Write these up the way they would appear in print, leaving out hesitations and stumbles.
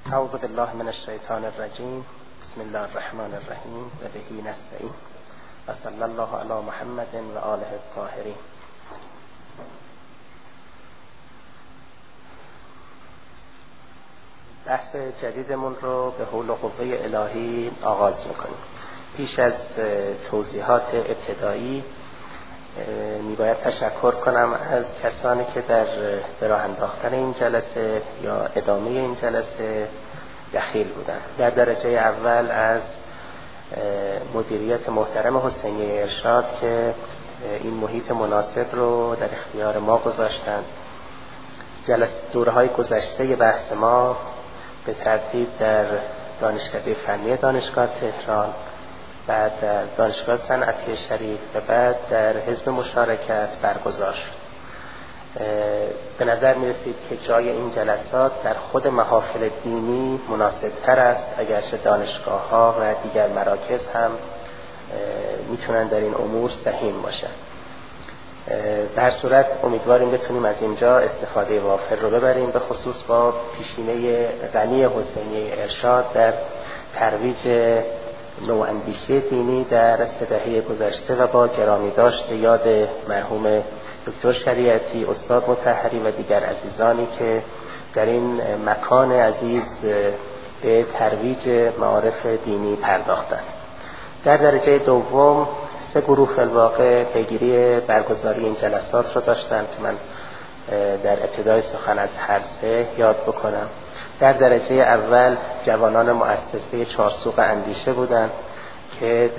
اعوذ بالله من الشیطان الرجیم. بسم الله الرحمن الرحیم و بهی نستعین و صلی الله علی محمد و آله الطاهرین. بحث جدیدمون رو به حول و قوه الهی آغاز میکنیم. پیش از توضیحات ابتدایی میباید تشکر کنم از کسانی که در راه انداختن این جلسه یا ادامه این جلسه دخیل بودند. در درجه اول از مدیریت محترم حسینیه ارشاد که این محیط مناسب رو در اختیار ما گذاشتند. دوره‌های گذشته بحث ما به ترتیب در دانشکده فنی دانشگاه تهران، بعد در دانشگاه صنعتی شریف و بعد در حزب مشارکت برگزار شد. به نظر می رسید که جای این جلسات در خود محافل دینی مناسب تر است، اگرچه دانشگاه ها و دیگر مراکز هم میتونن در این امور سهیم باشن. در صورت امیدواریم بتونیم از اینجا استفاده وافر رو ببریم، به خصوص با پیشینه غنی حسینیه ارشاد در ترویج نواندیشی دینی در 3 دهه گذشته و با گرامی داشت یاد مرحوم دکتر شریعتی، استاد مطهری و دیگر عزیزانی که در این مکان عزیز به ترویج معارف دینی پرداختند. در درجه دوم 3 گروه فی‌الواقع پیگیری برگزاری این جلسات رو داشتند که من در ابتدای سخن از هر 3 یاد بکنم. در درجه اول جوانان مؤسسه چارسوق اندیشه بودند که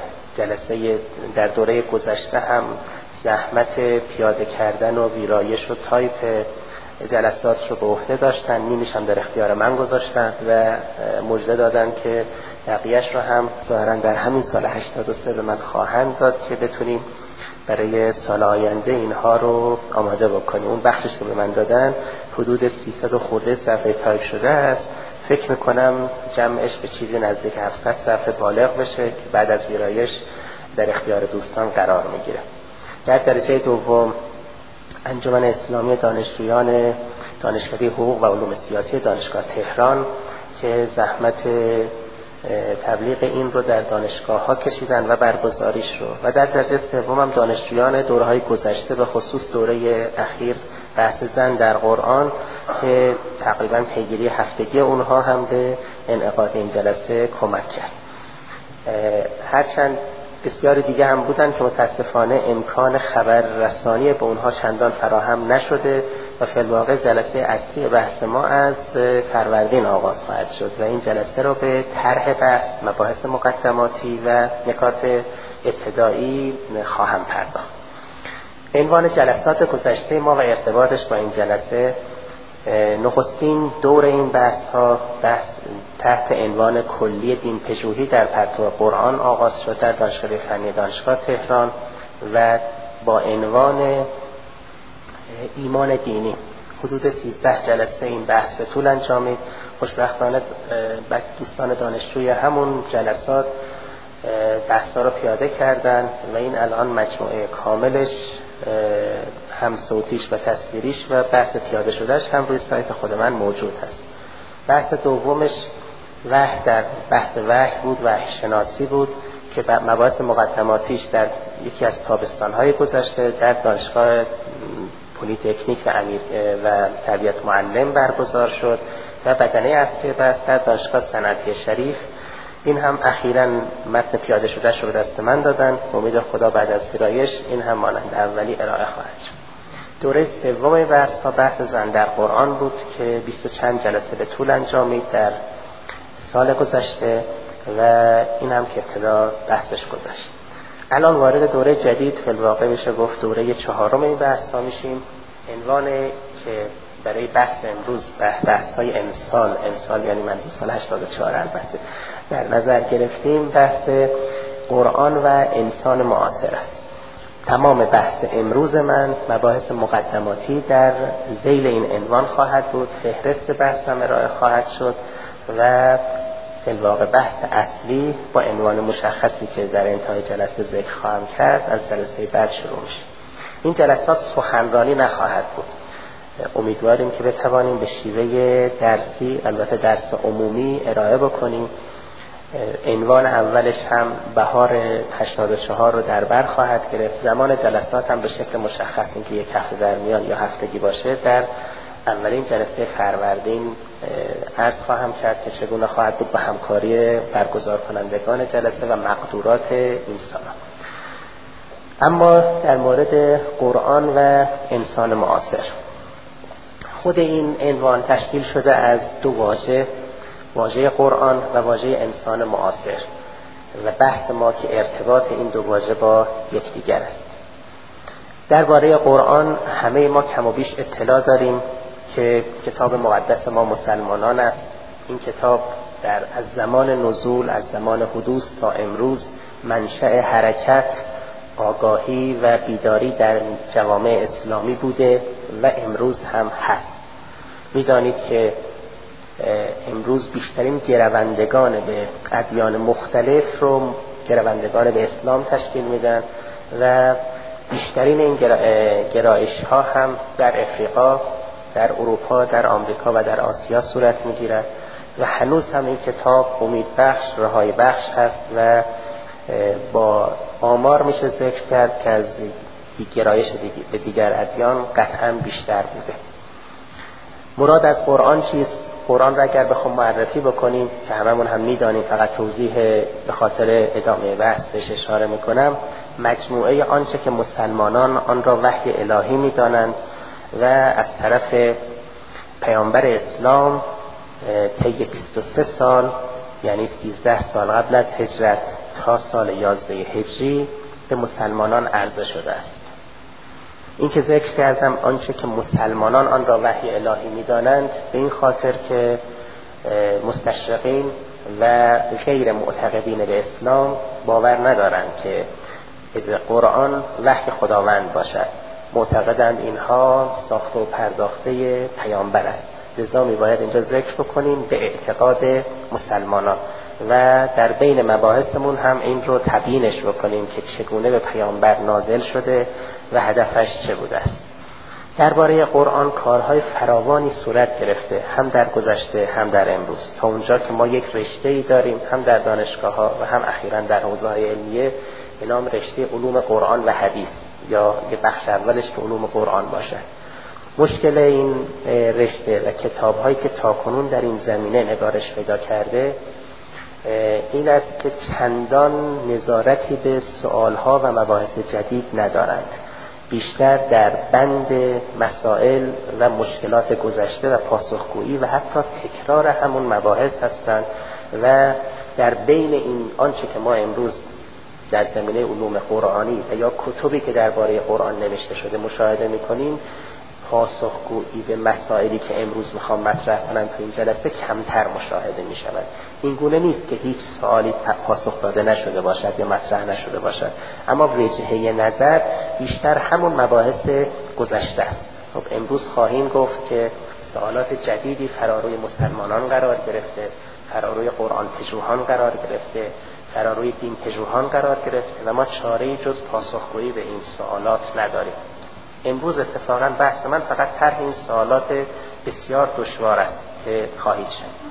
در دوره گذشته هم زحمت پیاده کردن و ویرایش و تایپ جلسات رو به عهده داشتن. نیمیش هم در اختیار من گذاشتن و مژده دادن که بقیه‌اش رو هم ظاهراً در همین سال 83 به من خواهند داد که بتونیم برای سال آینده اینها رو آماده بکنیم. اون بخشش که به من دادن حدود 300 خورده صفحه تایپ شده است. فکر میکنم جمعش به چیزی نزدیک 700 صفحه بالغ بشه که بعد از ویرایش در اختیار دوستان قرار میگیره. در درجه دوم انجمن اسلامی دانشجویان دانشکده حقوق و علوم سیاسی دانشگاه تهران که زحمت تبلیغ این رو در دانشگاه ها کشیدن و برگزاریش رو. و در درجه سوم هم دانشجویان دوره‌های گذشته به خصوص دوره اخیر بحث زن در قرآن که تقریبا پیگیری هفتگی اونها هم به انعقاد این جلسه کمک کرد. هرچند بسیار دیگه هم بودن که متاسفانه امکان خبر رسانی به اونها چندان فراهم نشده و فی الواقع جلسه اصلی بحث ما از فروردین آغاز خواهد شد و این جلسه رو به طرح بحث، مباحث مقدماتی و نکات ابتدایی خواهم پرداخت. عنوان جلسات گذشته ما و ارتباطش با این جلسه: نخستین دور این بحث تحت عنوان کلی دین پژوهی در پرتو قرآن آغاز شد در دانشکده فنی دانشگاه تهران و با عنوان ایمان دینی. حدود 13 جلسه این بحث به طول انجامید. خوشبختانه دوستان دانشجوی همون جلسات بحثا رو پیاده کردن و این الان مجموعه کاملش هم صوتیش و تصویریش و بحث پیاده شدهش هم روی سایت خود من موجود هست. بحث دومش بحث وحی بود، وحی شناسی بود که مباحث مقدماتیش در یکی از تابستان‌های گذشته در دانشگاه پلی تکنیک و تربیت معلم برگزار شد و بدنه اصلی بحث در دانشگاه صنعتی شریف. این هم اخیراً متن پیاده شده شو به دست من دادن. امید خدا بعد از ویرایش این هم مانند اولی ارائه خواهد شد. دوره سوم بحث زن در قرآن بود که 20 و چند جلسه به طول انجامید در سال گذشته و این هم که ابتدا بحثش گذشت. الان وارد دوره جدید فی الواقع میشه گفت دوره 4 این بحث ها میشیم. عنوان که برای بحث امروز بحث‌های امسال یعنی منظور سال 84 البته در نظر گرفتیم، بحث قرآن و انسان معاصر است. تمام بحث امروز من مباحث مقدماتی در ذیل این عنوان خواهد بود. فهرست بحث هم ارائه خواهد شد و در واقع بحث اصلی با عنوان مشخصی که در انتهای جلسه ذکر خواهم کرد از جلسه بعد شروع میشه. این جلسات سخنرانی نخواهد بود. امیدواریم که بتوانیم به شیوه درسی، البته درس عمومی، ارائه بکنیم. عنوان اولش هم بهار 84 رو در بر خواهد گرفت. زمان جلسات هم به شکل مشخص، اینکه یک هفته در میان یا هفتگی باشه، در اولین جلسه فروردین عرض خواهم کرد که چگونه خواهد بود با همکاری برگزار کنندگان جلسه و مقدورات این سال. اما در مورد قرآن و انسان معاصر، خود این عنوان تشکیل شده از دو واژه قرآن و واژه انسان معاصر و بحث ما که ارتباط این دو واژه با یکدیگر است. درباره قرآن همه ما کم و بیش اطلاع داریم که کتاب مقدس ما مسلمانان است. این کتاب از زمان نزول، از زمان حدوث تا امروز منشأ حرکت، آگاهی و بیداری در جوامع اسلامی بوده و امروز هم هست. می‌دانید که امروز بیشترین گروندگان به ادیان مختلف رو گروندگان به اسلام تشکیل میدن و بیشترین این گرایش ها هم در افریقا، در اروپا، در آمریکا و در آسیا صورت میگیرد و هنوز هم این کتاب امیدبخش، رهایی بخش هست و با آمار میشه ذکر کرد که از گرایش به دیگر ادیان قطعا بیشتر بوده. مراد از قرآن چیست؟ قرآن را اگر بخوام معرفی بکنیم که هممون هم میدانیم، فقط توضیح به خاطر ادامه بحث بهش اشاره میکنم، مجموعه آنچه که مسلمانان آن را وحی الهی میدانند و از طرف پیامبر اسلام طی 23 سال، یعنی 13 سال قبل از هجرت تا سال 11 هجری به مسلمانان عرضه شده است. این که ذکر کردم آنچه که مسلمانان آن را وحی الهی می‌دانند، به این خاطر که مستشرقین و غیر معتقدین به اسلام باور ندارند که قرآن وحی خداوند باشد. معتقدند اینها ساخته و پرداخته پیامبر است. لذا می‌باید اینجا ذکر بکنیم به اعتقاد مسلمانان و در بین مباحثمون هم این رو تبیینش بکنیم که چگونه به پیامبر نازل شده و هدفش چه بوده است. درباره قرآن کارهای فراوانی صورت گرفته، هم در گذشته هم در امروز، تا اونجا که ما یک رشته‌ای داریم هم در دانشگاه‌ها و هم اخیراً در حوزه‌های علمیه به نام رشته علوم قرآن و حدیث، یا یه بخش اولش که علوم قرآن باشه. مشکل این رشته و کتاب‌هایی که تاکنون در این زمینه نگارش پیدا کرده این است که چندان نظارتی به سؤالها و مباحث جدید ندارند. بیشتر در بند مسائل و مشکلات گذشته و پاسخگویی و حتی تکرار همون مباحث هستند و در بین این آنچه که ما امروز در زمینه علوم قرآنی و یا کتبی که درباره قرآن نوشته شده مشاهده می‌کنیم، پاسخگویی به مسائلی که امروز میخوام مطرح کنم تو این جلسه کمتر مشاهده میشود. این گونه نیست که هیچ سوالی پاسخ داده نشده باشد یا مطرح نشده باشد، اما وجهه نظر بیشتر همون مباحث گذشته است. خب امروز خواهیم گفت که سوالات جدیدی فراروی مسلمانان قرار گرفته، فراروی قرآن پژوهان قرار گرفته، فراروی دین پژوهان قرار گرفته و ما چاره‌ای جز پاسخگویی به این سوالات نداریم. امروز اتفاقا بحث من فقط طرح این سوالات بسیار دشوار است که خواهید شد.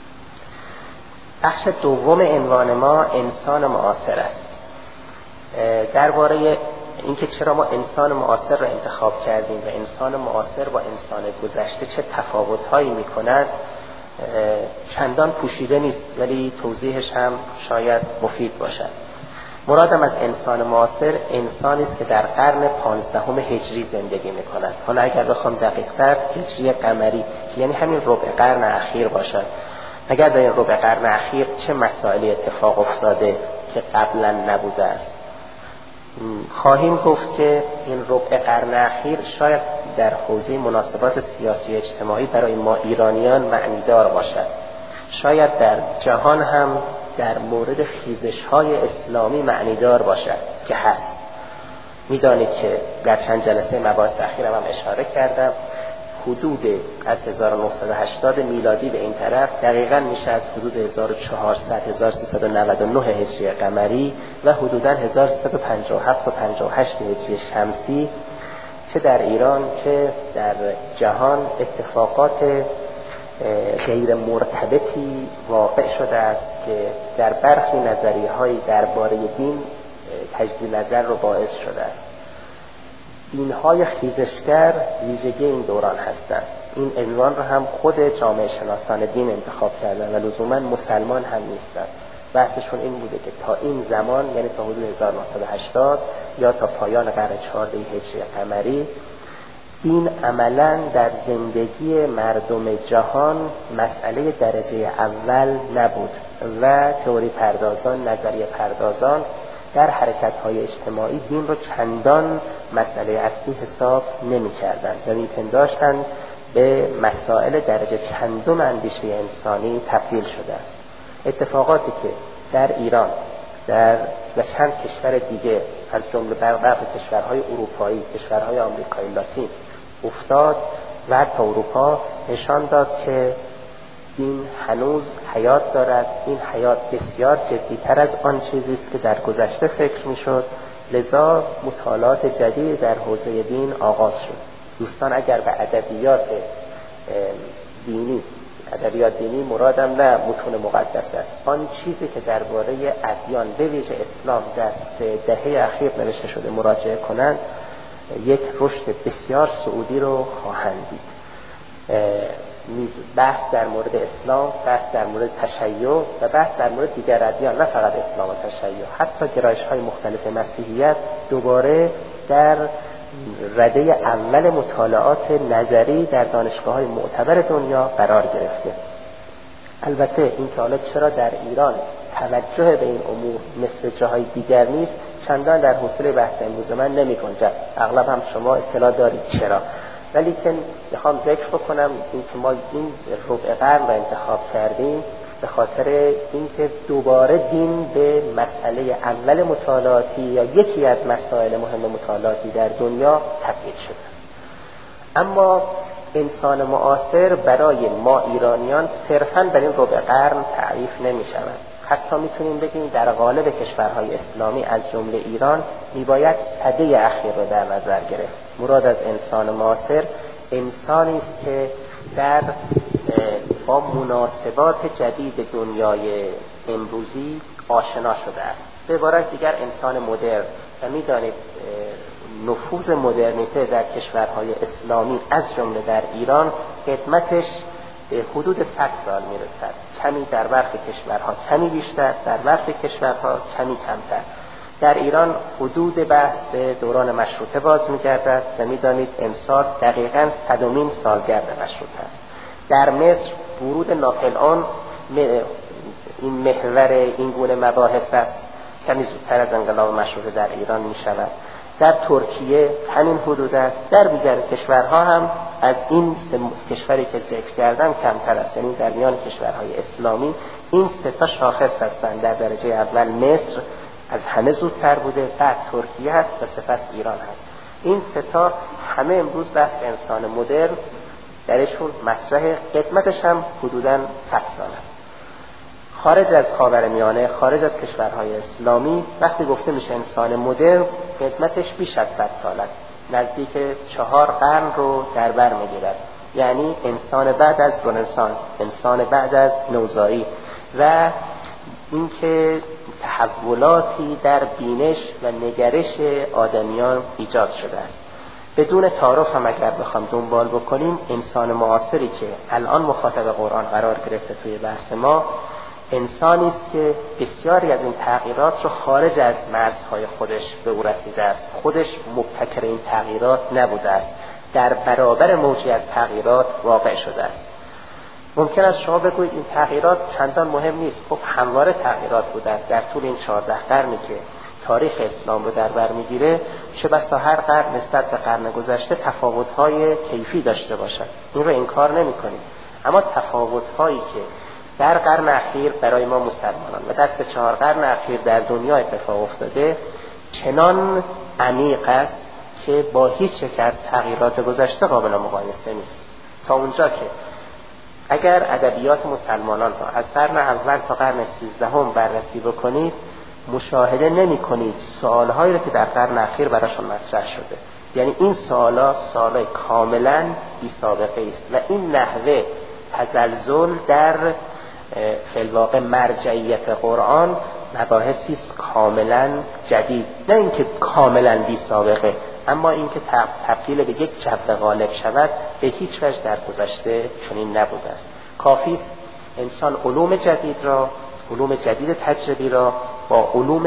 بخش دوم عنوان ما انسان معاصر است. درباره اینکه چرا ما انسان معاصر را انتخاب کردیم و انسان معاصر با انسان گذشته چه تفاوت‌هایی می‌کند چندان پوشیده نیست، ولی توضیحش هم شاید مفید باشد. مرادم از انسان معاصر انسانی است که در قرن 15 هجری زندگی می‌کند. حالا اگر بخوام دقیق‌تر هجری قمری، یعنی همین ربع قرن اخیر باشد. اگر در این ربع قرن اخیر چه مسائلی اتفاق افتاده که قبلا نبوده است. خواهیم گفت که این ربع قرن اخیر شاید در حوزه مناسبات سیاسی و اجتماعی برای ما ایرانیان معنیدار باشد. شاید در جهان هم در مورد خیزش‌های اسلامی معنیدار باشد که هست. می‌دانید که در چند جلسه مباحث اخیرم هم اشاره کردم، حدود از 1980 میلادی به این طرف دقیقاً میشه از حدود 1400 1399 هجری قمری و حدوداً 1357 و 58 هجری شمسی چه در ایران چه در جهان اتفاقات غیر مرتبطی واقع شده است که در برخی نظریه‌های درباره دین تجدید نظر رو باعث شده است. دین‌های خیزشگر ویژگی این دوران هستند. این عنوان رو هم خود جامعه شناسان دین انتخاب کردن و لزوما مسلمان هم نیستند. بحثشون این بوده که تا این زمان، یعنی تا حدود 1980 یا تا پایان قرن 14 هجری قمری، دین عملاً در زندگی مردم جهان مسئله درجه اول نبود و تئوری پردازان، نظریه پردازان در حرکت‌های اجتماعی دین رو چندان مسئله اصلی حساب نمی‌کردند و می‌پنداشتند به مسائل درجه چندم اندیشه انسانی تبدیل شده است. اتفاقاتی که در ایران و چند کشور دیگه از جمله برخی کشورهای اروپایی، کشورهای آمریکای لاتین افتاد و تا اروپا نشان داد که دین هنوز حیات دارد. این حیات بسیار جدیتر از آن چیزی است که در گذشته فکر میشد. لذا مطالعات جدید در حوزه دین آغاز شد. دوستان اگر به ادبیات دینی مرادم نه متون مقدس است، آن چیزی که درباره ادیان به ویژه اسلام در 3 دهه اخیر نوشته شده مراجعه کنند، یک رشد بسیار صعودی رو خواهند دید. بحث در مورد اسلام، بحث در مورد تشیع و بحث در مورد دیگر ادیان، نه فقط اسلام و تشیع، حتی گرایش‌های مختلف مسیحیت دوباره در رده اول مطالعات نظری در دانشگاه‌های معتبر دنیا قرار گرفته. البته این که حالا چرا در ایران توجه به این امور مثل جاهای دیگر نیست، چندان در حوصله بحث امروز من نمی‌گنجد. اغلب هم شما اطلاع دارید چرا. ولی که میخوام ذکر بکنم این که ما این ربع قرن رو انتخاب کردیم به خاطر اینکه دوباره دین به مسئله اول مطالعاتی یا یکی از مسائل مهم مطالعاتی در دنیا تبدیل شده. اما انسان معاصر برای ما ایرانیان صرفاً در این ربع قرن تعریف نمی شود. حتی میتونیم بگیم در قالب کشورهای اسلامی از جمله ایران میباید سده اخیر رو در نظر گرفت. مراد از انسان معاصر انسانی است که با مناسبات جدید دنیای امروزی آشنا شده است. به عبارت دیگر انسان مدرن. و میدانید نفوذ مدرنیته در کشورهای اسلامی از جمله در ایران قدمتش به حدود 100 سال میرسد. کمی در برخی کشورها کمی بیشتر، در برخی کشورها کمی کمتر. در ایران حدود بحث به دوران مشروطه باز می‌گردد و می‌دانید امسال دقیقاً 100مین سالگرد مشروطه است. در مصر ورود ناپلئون این محور این گونه مباحث است. کمی زودتر از انقلاب مشروطه در ایران می‌شود. در ترکیه همین حدود است. در دیگر کشورها هم از این 3 کشوری که ذکر کردم کمتر است. یعنی در میان کشورهای اسلامی این 3 شاخص هستند. در درجه اول مصر از همه زودتر بوده، بعد ترکیه هست و سپس ایران هست. این 3 همه امروز بحث انسان مدرن درشون مطرح، قدمتش هم حدوداً 100 سال است. خارج از خاورمیانه، خارج از کشورهای اسلامی وقتی گفته میشه انسان مدرن، قدمتش بیش از 100 سال است. نزدیک 4 قرن رو در بر میگیرد. یعنی انسان بعد از رنسانس، انسان بعد از نوزایی و اینکه تحولاتی در بینش و نگرش آدمیان ایجاد شده است. بدون تعارف هم اگر بخوام دنبال بکنیم، انسان معاصری که الان مخاطب قرآن قرار گرفته توی بحث ما، انسانی است که بسیاری از این تغییرات رو خارج از مرزهای خودش به او رسیده است. خودش مبتکر این تغییرات نبوده است، در برابر موجی از تغییرات واقع شده است. ممکن است شما بگویید این تغییرات چندان مهم نیست. خب همواره تغییرات بوده است. در طول این 14 قرنی که تاریخ اسلام رو در بر میگیره، چه بسا هر قرن نسبت به قرن گذشته تفاوت‌های کیفی داشته باشد. این رو انکار نمی‌کنیم. اما تفاوت‌هایی که در قرن اخیر برای ما مسلمانان و در 4 قرن اخیر در دنیا اتفاق افتاده چنان عمیق است که با هیچ یک از تغییرات گذشته قابل مقایسه نیست. تا اونجا که اگر ادبیات مسلمانان را از قرن اول تا قرن 13 بررسی بکنید، مشاهده نمی کنید سوالهایی را که در قرن اخیر براشون مطرح شده. یعنی این سوالای کاملا بی سابقه است و این نحوه تزلزل در فی الواقع مرجعیت قرآن مباحثی است کاملا جدید، نه اینکه کاملا بی سابقه، اما اینکه تبدیل به یک جو غالب شود به هیچ وجه در گذشته چنین نبوده است. کافی است انسان علوم جدید تجربی را با علوم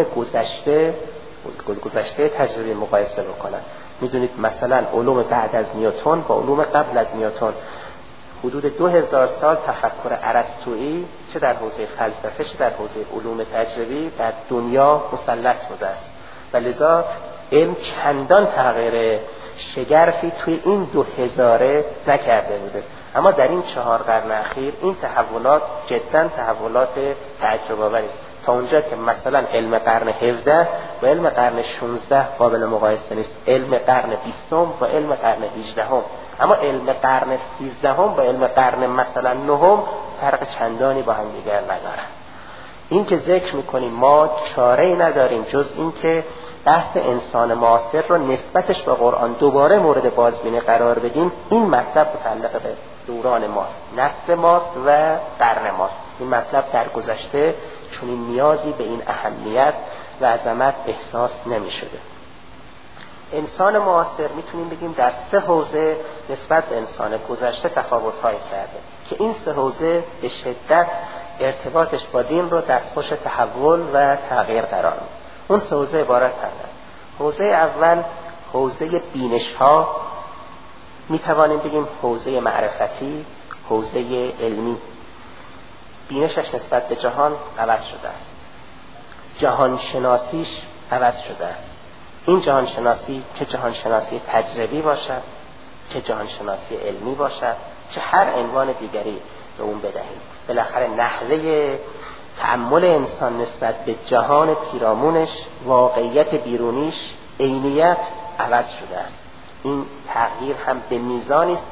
گذشته تجربی مقایسه بکنند. میدونید مثلا علوم بعد از نیوتن با علوم قبل از نیوتن، حدود 2000 سال تفکر ارسطویی چه در حوزه فلسفه چه در حوزه علوم تجربی بر دنیا مسلط بوده است و لذا علم چندان تغییر شگرفی توی این 2000 نکرده بوده. اما در این 4 قرن اخیر این تحولات جدا تحولات تعجب آوری است، تا اونجا که مثلا علم قرن 17 و علم قرن 16 قابل مقایسه نیست، علم قرن 20 و علم قرن 18، اما علم قرن 13 با علم قرن مثلا 9 فرق چندانی با هم دیگر ندارن. این که ذکر میکنیم ما چاره‌ای نداریم جز این که بحث انسان معاصر رو نسبتش به قرآن دوباره مورد بازبینی قرار بدیم. این مطلب متعلق به دوران ماست، نسل ماست و قرن ماست. این مطلب در گذشته چون این نیازی به این اهمیت و عظمت احساس نمی شده. انسان معاصر میتونیم بگیم در 3 حوزه نسبت به انسان گذشته تفاوت‌هایی کرده که این 3 حوزه به شدت ارتباطش با دین رو دستخوش تحول و تغییر قرار میده. اون 3 حوزه عبارت هستند. حوزه اول حوزه بینش‌ها، میتوانیم بگیم حوزه معرفتی، حوزه علمی. بینشش نسبت به جهان عوض شده است، جهان شناسیش عوض شده است. این جهان شناسی چه جهان شناسی تجربی باشد، چه جهان شناسی علمی باشد، چه هر عنوان دیگری به اون بدهیم، بالاخره نحوه تأمل انسان نسبت به جهان پیرامونش، واقعیت بیرونیش، عینیت عوض شده است. این تغییر هم به میزانی است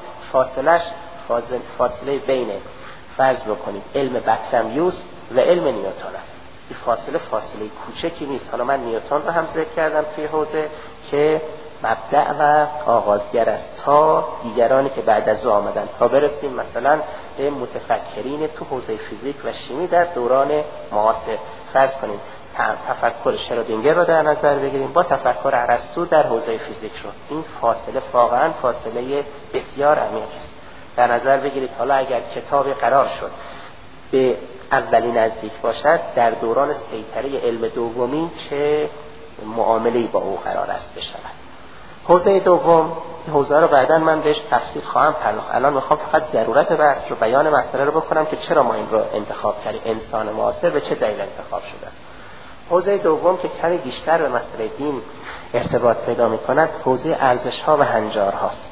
فاصله بین فرض بکنید علم بطلمیوس و علم نیوتن است. این فاصله کوچکی نیست. حالا من نیوتن رو هم ذکر کردم توی حوزه که مبدأ و آغازگر است تا دیگرانی که بعد از او آمدن، تا برسیم مثلا به متفکرین تو حوزه فیزیک و شیمی در دوران معاصر. فرض کنیم تفکر شرودینگر رو در نظر بگیریم با تفکر ارسطو در حوزه فیزیک رو. این فاصله واقعا فاصله بسیار عمیقی است. در نظر بگیرید حالا اگر کتابی قرار شد به اولی نزدیک باشد، در دوران سیطره علم دومی چه معامله‌ای با او قرار است بشود. حوزه دوم، حوزه رو بعداً من بهش تفصیل خواهم پرداخت. الان میخوام فقط ضرورت بحث رو بیان مسئله رو بکنم که چرا ما این رو انتخاب کردیم، انسان معاصر به چه دلیل انتخاب شده است. حوزه دوم که کمی بیشتر به مسئله دین ارتباط پیدا می‌کند، حوزه ارزش‌ها و هنجارهاست.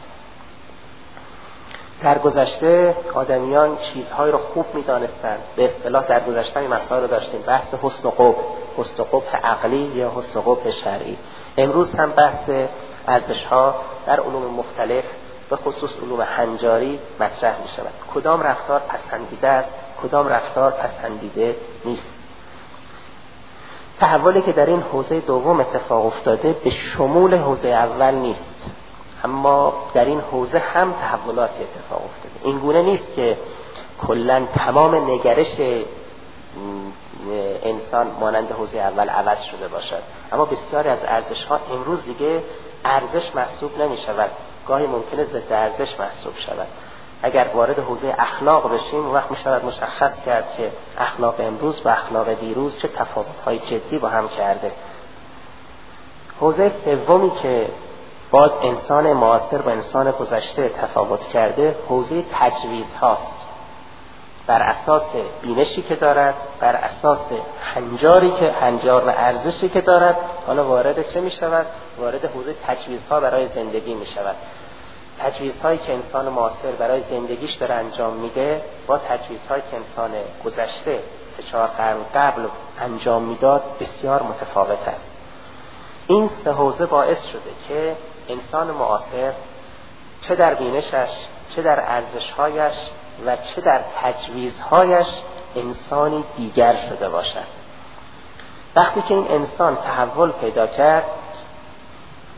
در گذشته آدمیان چیزهای رو خوب می‌دانستند. به اصطلاح در گذشته این مسائل رو داشتیم، بحث حسن و قبح عقلی یا حسن و قبح شرعی. امروز هم بحث ارزش‌ها در علوم مختلف به خصوص علوم هنجاری مطرح می‌شود. کدام رفتار پسندیده است، کدام رفتار پسندیده نیست. تحولی که در این حوزه دوم اتفاق افتاده به شمول حوزه اول نیست، اما در این حوزه هم تحولاتی اتفاق افتاده. این گونه نیست که کلاً تمام نگرش انسان مانند حوزه اول عوض شده باشد، اما بسیاری از ارزش‌ها امروز دیگه ارزش محسوب نمی‌شود، گاهی ممکنه ضد ارزش محسوب شود. اگر وارد حوزه اخلاق بشیم اون وقت می‌شود مشخص کرد که اخلاق امروز و اخلاق دیروز چه تفاوت‌های جدی با هم کرده. حوزه سومی که باز انسان معاصر با انسان گذشته تفاوت کرده، حوزه تجویز هاست. بر اساس بینشی که دارد، بر اساس هنجار و ارزشی که دارد، حالا وارد چه می‌شود؟ وارد حوزه تجویزها برای زندگی می‌شود. تجویزهایی که انسان معاصر برای زندگیش داره انجام میده با تجویزهایی که انسان گذشته 3-4 قرن قبل انجام میداد بسیار متفاوت است. این 3 حوزه باعث شده که انسان معاصر چه در بینشش، چه در ارزشهایش و چه در تجویزهایش انسانی دیگر شده باشد. وقتی که این انسان تحول پیدا کرد،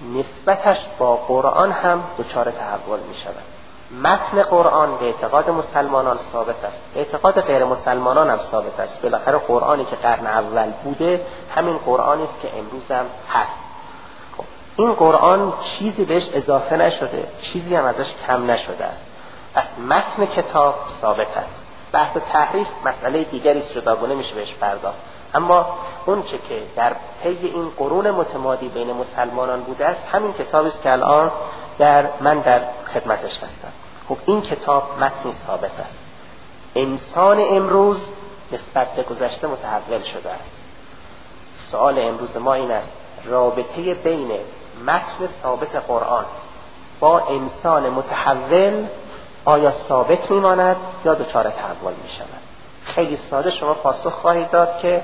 نسبتش با قرآن هم دچار تحول می شود. متن قرآن به اعتقاد مسلمانان ثابت است، به اعتقاد غیر مسلمانان هم ثابت است. بالاخره قرآنی که قرن اول بوده همین قرآنی است که امروز هم هست. خب این قرآن چیزی بهش اضافه نشده، چیزی هم ازش کم نشده است. پس متن کتاب ثابت است. بحث تحریف مسئله دیگری است، جداگانه میشه بهش پرداخت. اما اون چه که در طی این قرون متمادی بین مسلمانان بوده است همین کتابی است که الان من در خدمتش هستم. خب این کتاب متنی ثابت است. انسان امروز نسبت به گذشته متحول شده است. سوال امروز ما این است: رابطه بین متن ثابت قرآن با انسان متحول آیا ثابت میماند یا دچار تحول میشود؟ خیلی ساده شما پاسخ خواهید داد که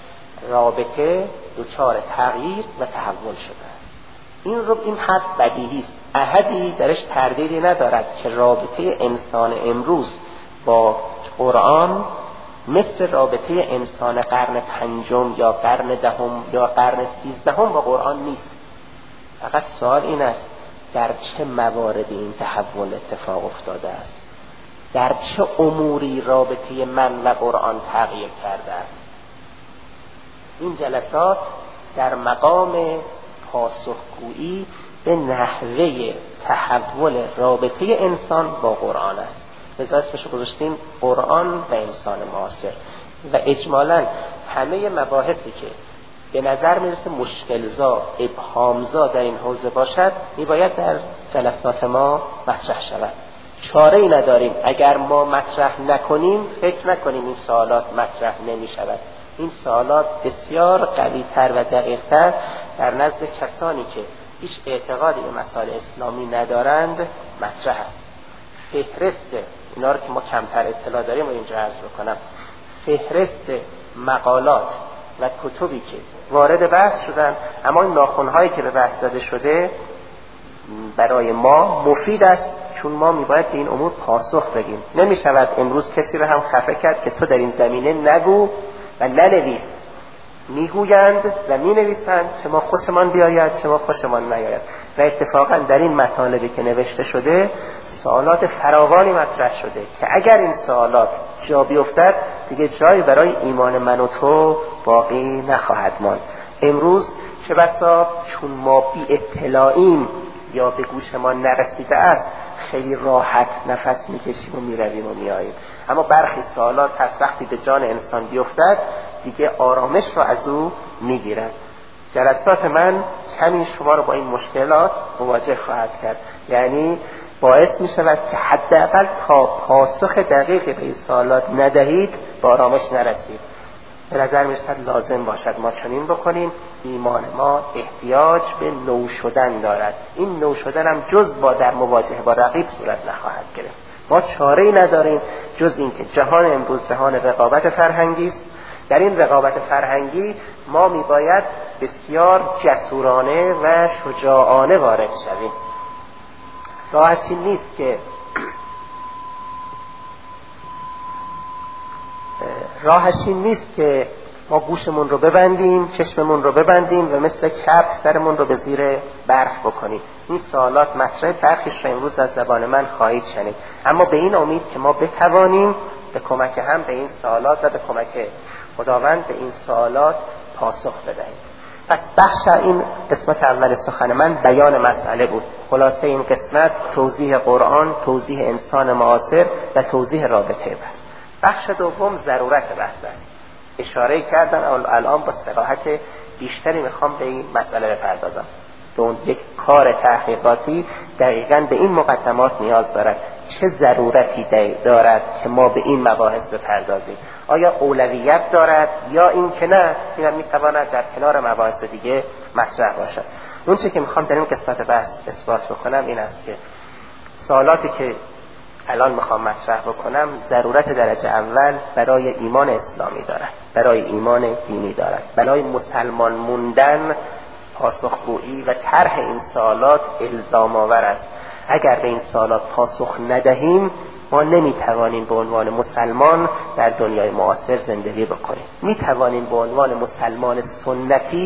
رابطه دچار تغییر و تحول شده است. این حرف بدیهی است، احدی درش تردیدی ندارد که رابطه انسان امروز با قرآن مثل رابطه انسان قرن پنجم یا قرن دهم یا قرن 13 با قرآن نیست. فقط سوال این است: در چه مواردی این تحول اتفاق افتاده است؟ در چه اموری رابطه من و قرآن تغییر کرده است؟ این جلسات در مقام پاسخگویی به نحوه تحول رابطه انسان با قرآن است. لذا اسمش گذاشتیم قرآن و انسان معاصر. و اجمالاً همه مباحثی که به نظر میرسه مشکلزا، ابهامزا در این حوزه باشد میباید در جلسات ما مطرح شود. چاره ای نداریم اگر ما مطرح نکنیم فکر نکنیم این سوالات مطرح نمی شود. این سوالات بسیار قوی‌تر و دقیق‌تر در نزد کسانی که هیچ اعتقادی به مسائل اسلامی ندارند مطرح است. فهرست اینا رو که ما کمتر اطلاع داریم و اینجا عرض بکنم، فهرست مقالات و کتبی که وارد بحث شدن اما این ناخن‌هایی که به بحث زده شده برای ما مفید است، چون ما میباید به این امور پاسخ بدیم. نمیشود امروز کسی رو هم خفه کرد که تو در این زمینه نگو و ننویس. میگویند و مینویسند چه ما خوشمان بیاید چه ما خوشمان نیاید. و اتفاقا در این مطالبی که نوشته شده سوالات فراوانی مطرح شده که اگر این سوالات جا بیفتد دیگه جایی برای ایمان من و تو باقی نخواهد ماند. امروز چه بسا چون ما بی اطلاعیم یا به گوش ما نرسیده است خیلی راحت نفس میکشیم و میرویم و میاییم، اما برخی سوالات هست وقتی به جان انسان بیفتد دیگه آرامش رو از او میگیرد. جلسات من کمی شما رو با این مشکلات مواجه خواهد کرد، یعنی باعث می شود که حداقل تا پاسخ دقیقی به این سوالات ندهید با آرامش نرسید. به نظر می رسد لازم باشد ما چنین بکنیم. ایمان ما احتیاج به نو شدن دارد. این نو شدن هم جز با در مواجهه با رقیب صورت نخواهد گرفت. ما چاره‌ای نداریم جز این که جهان امروز جهان رقابت فرهنگی است. در این رقابت فرهنگی ما می باید بسیار جسورانه و شجاعانه وارد شویم. راهش این نیست که ما گوشمون رو ببندیم، چشممون رو ببندیم و مثل کبک سرمون رو به زیر برف بکنیم. این سوالات مطرح برخیش رو امروز از زبان من خواهید شنید، اما به این امید که ما بتوانیم به کمک هم به این سوالات و به کمک خداوند به این سوالات پاسخ بدهیم. پس بخش این قسمت اول سخن من بیان مسئله بود. خلاصه این قسمت توضیح قرآن، توضیح انسان معاصر و توضیح رابطه بحث. بخش دوم ضرورت بحث است. اشاره کردن الان با صراحت بیشتری میخوام به این مسئله بپردازم. یک کار تحقیقاتی دقیقاً به این مقدمات نیاز دارد. چه ضرورتی دارد که ما به این مباحث بپردازیم؟ آیا اولویت دارد یا این که نه این میتواند در کنار مباحث دیگه مطرح باشد؟ اون چه که میخوام در این قسمت بحث اثبات بکنم این است که سوالاتی که الان میخوام مطرح بکنم ضرورت درجه اول برای ایمان اسلامی دارد، برای ایمان دینی دارد، برای مسلمان موندن پاسخگویی و طرح این سوالات الزام آور است. اگر به این سوالات پاسخ ندهیم ما نمیتوانیم به عنوان مسلمان در دنیای معاصر زندگی بکنیم. میتوانیم به عنوان مسلمان سنتی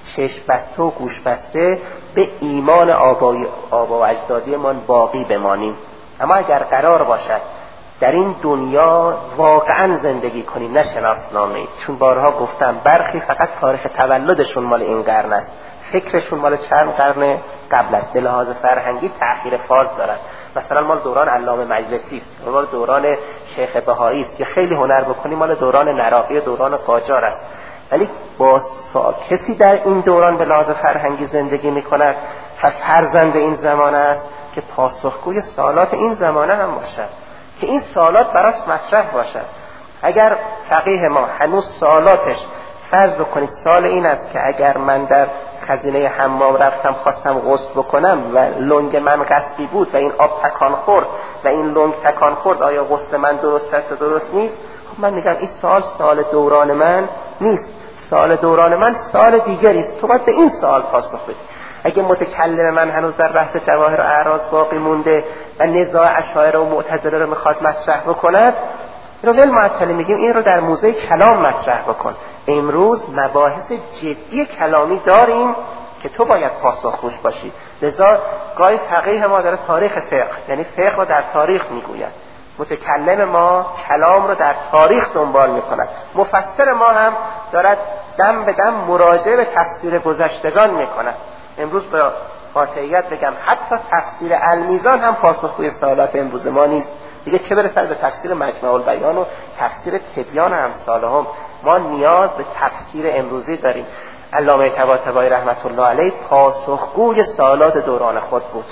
چشم بسته و گوش بسته به ایمان آبا و اجدادیمان باقی بمانیم. اما اگر قرار باشد در این دنیا واقعا زندگی کنیم نه شناسنامه‌ای، چون بارها گفتم برخی فقط تاریخ تولدشون مال این قرن است، فکرشون مال چند قرن قبل است، به لحاظ فرهنگی تأخیر فاز دارن. مثلا مال دوران علامه مجلسی است، مال دوران شیخ بهایی است، که خیلی هنر بکنیم مال دوران نراقی، دوران قاجار است. ولی با کسی در این دوران به لحاظ فرهنگی زندگی میکند و فرزند این زمانه است که پاسخگوی سوالات این زمانه هم باشد، که این سوالات براش مطرح باشد. اگر فقیه ما هنوز سوالاتش فرض بکنید سال این است که اگر من در خزینه حمام رفتم خواستم غسل بکنم و لنگ من قصبی بود و این آب تکان خورد و این لنگ تکان خورد، آیا غسل من درست است یا درست نیست؟ خب من میگم این سال دوران من نیست، سال دوران من سال دیگری است، تو باید به این سوال پاسخ بدی. اگه متکلم من هنوز در بحث جواهر و اعراض باقی مونده و نزاع اشاعره و معتزله رو میخواد مطرح بکند، رو ول معطلی میگیم این رو در موزه کلام مطرح بکن. امروز مباحث جدی کلامی داریم که تو باید پاسخگوش باشی. لذا گاهی فقیه ما داره تاریخ فقه، یعنی فقه رو در تاریخ میگوید، متکلم ما کلام رو در تاریخ دنبال میکند، مفسر ما هم دارد دم به دم مراجعه به تفسیر گذشتگان میکند. امروز به قاطعیت بگم حتی تفسیر المیزان هم پاسخگوی سوالات امروز ما نیست دیگه، چه برسد به تفسیر مجمع البیان و تفسیر تبیان امثالهم. ما نیاز به تفسیر امروزی داریم. علامه طباطبایی رحمت الله علیه پاسخگوی سوالات دوران خود بود،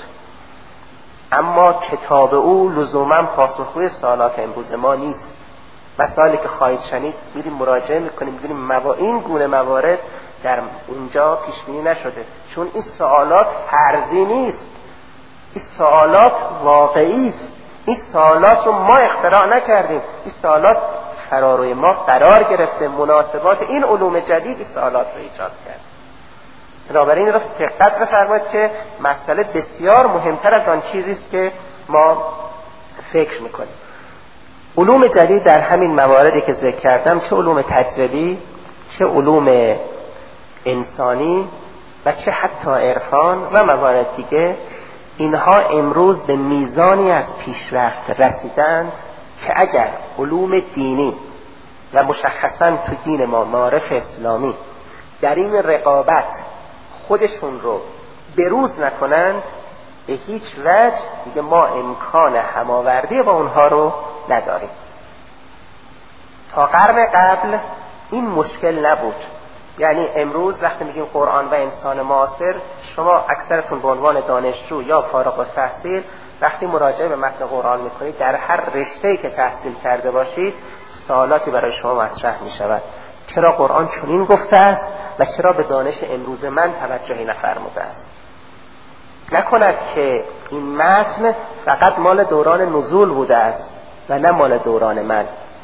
اما کتاب او لزوما پاسخگوی سوالات امروز ما نیست. مسائلی که خواهید شنید میریم مراجعه میکنیم، میبینیم این گونه موارد در اونجا پیش بینی نشده، چون این سوالات فرضی نیست، این سوالات واقعی است. این سوالات رو ما اختراع نکردیم، این سوالات فراروی ما قرار گرفته، مناسبات این علوم جدید این سوالات رو ایجاد کرد. بنابراین رو دقت بفرمایید که مسئله بسیار مهمتر از آن چیزی است که ما فکر میکنیم. علوم جدید در همین مواردی که ذکر کردم، چه علوم تجربی، چه علوم انسانی و چه حتی عرفان و موارد دیگه، اینها امروز به میزانی از پیشرفت رسیدند که اگر علوم دینی و مشخصاً تو دین ما معارف اسلامی در این رقابت خودشون رو بروز نکنند، به هیچ وجه دیگه ما امکان هماوردی با اونها رو نداریم. تا قرن قبل این مشکل نبود. یعنی امروز وقتی میگیم قرآن و انسان معاصر، شما اکثرتون به عنوان دانشجو یا فارغ التحصیل وقتی مراجعه به متن قرآن میکنید، در هر رشته‌ای که تحصیل کرده باشید سوالاتی برای شما مطرح میشود. چرا قرآن چنین گفته است و چرا به دانش امروز من توجهی نفرموده است؟ نکند که این متن فقط مال دوران نزول بوده است و نه مال دوران من.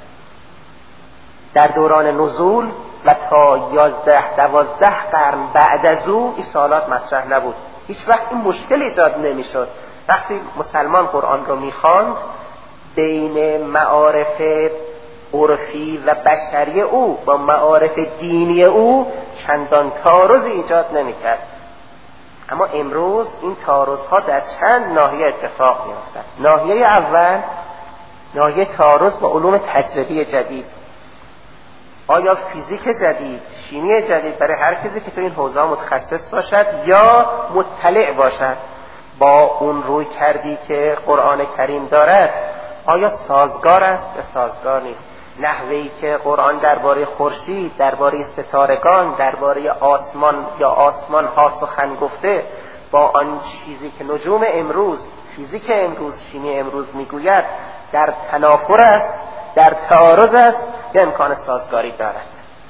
در دوران نزول و تا 11-12 قرن بعد از او این سوالات مطرح نبود. هیچ وقت این مشکل ایجاد نمیشد. وقتی مسلمان قرآن رو میخواند، بین معارف عرفی و بشری او با معارف دینی او چندان تعارضی ایجاد نمیکرد. اما امروز این تعارضها در چند ناحیه اتفاق میافتند. ناحیه اول، ناحیه تعارض با علوم تجربی جدید. آیا فیزیک جدید، شیمی جدید برای هر کسی که تو این حوزه متخصص باشد یا مطلع باشد با اون روی کردی که قرآن کریم دارد، آیا سازگار است یا سازگار نیست؟ نحوهی که قرآن درباره خورشید، درباره ستارگان، درباره آسمان یا آسمان ها سخن گفته با آن چیزی که نجوم امروز، فیزیک امروز، شیمی امروز میگوید، در تنافر است، در تعارض است یا امکان سازگاری دارد؟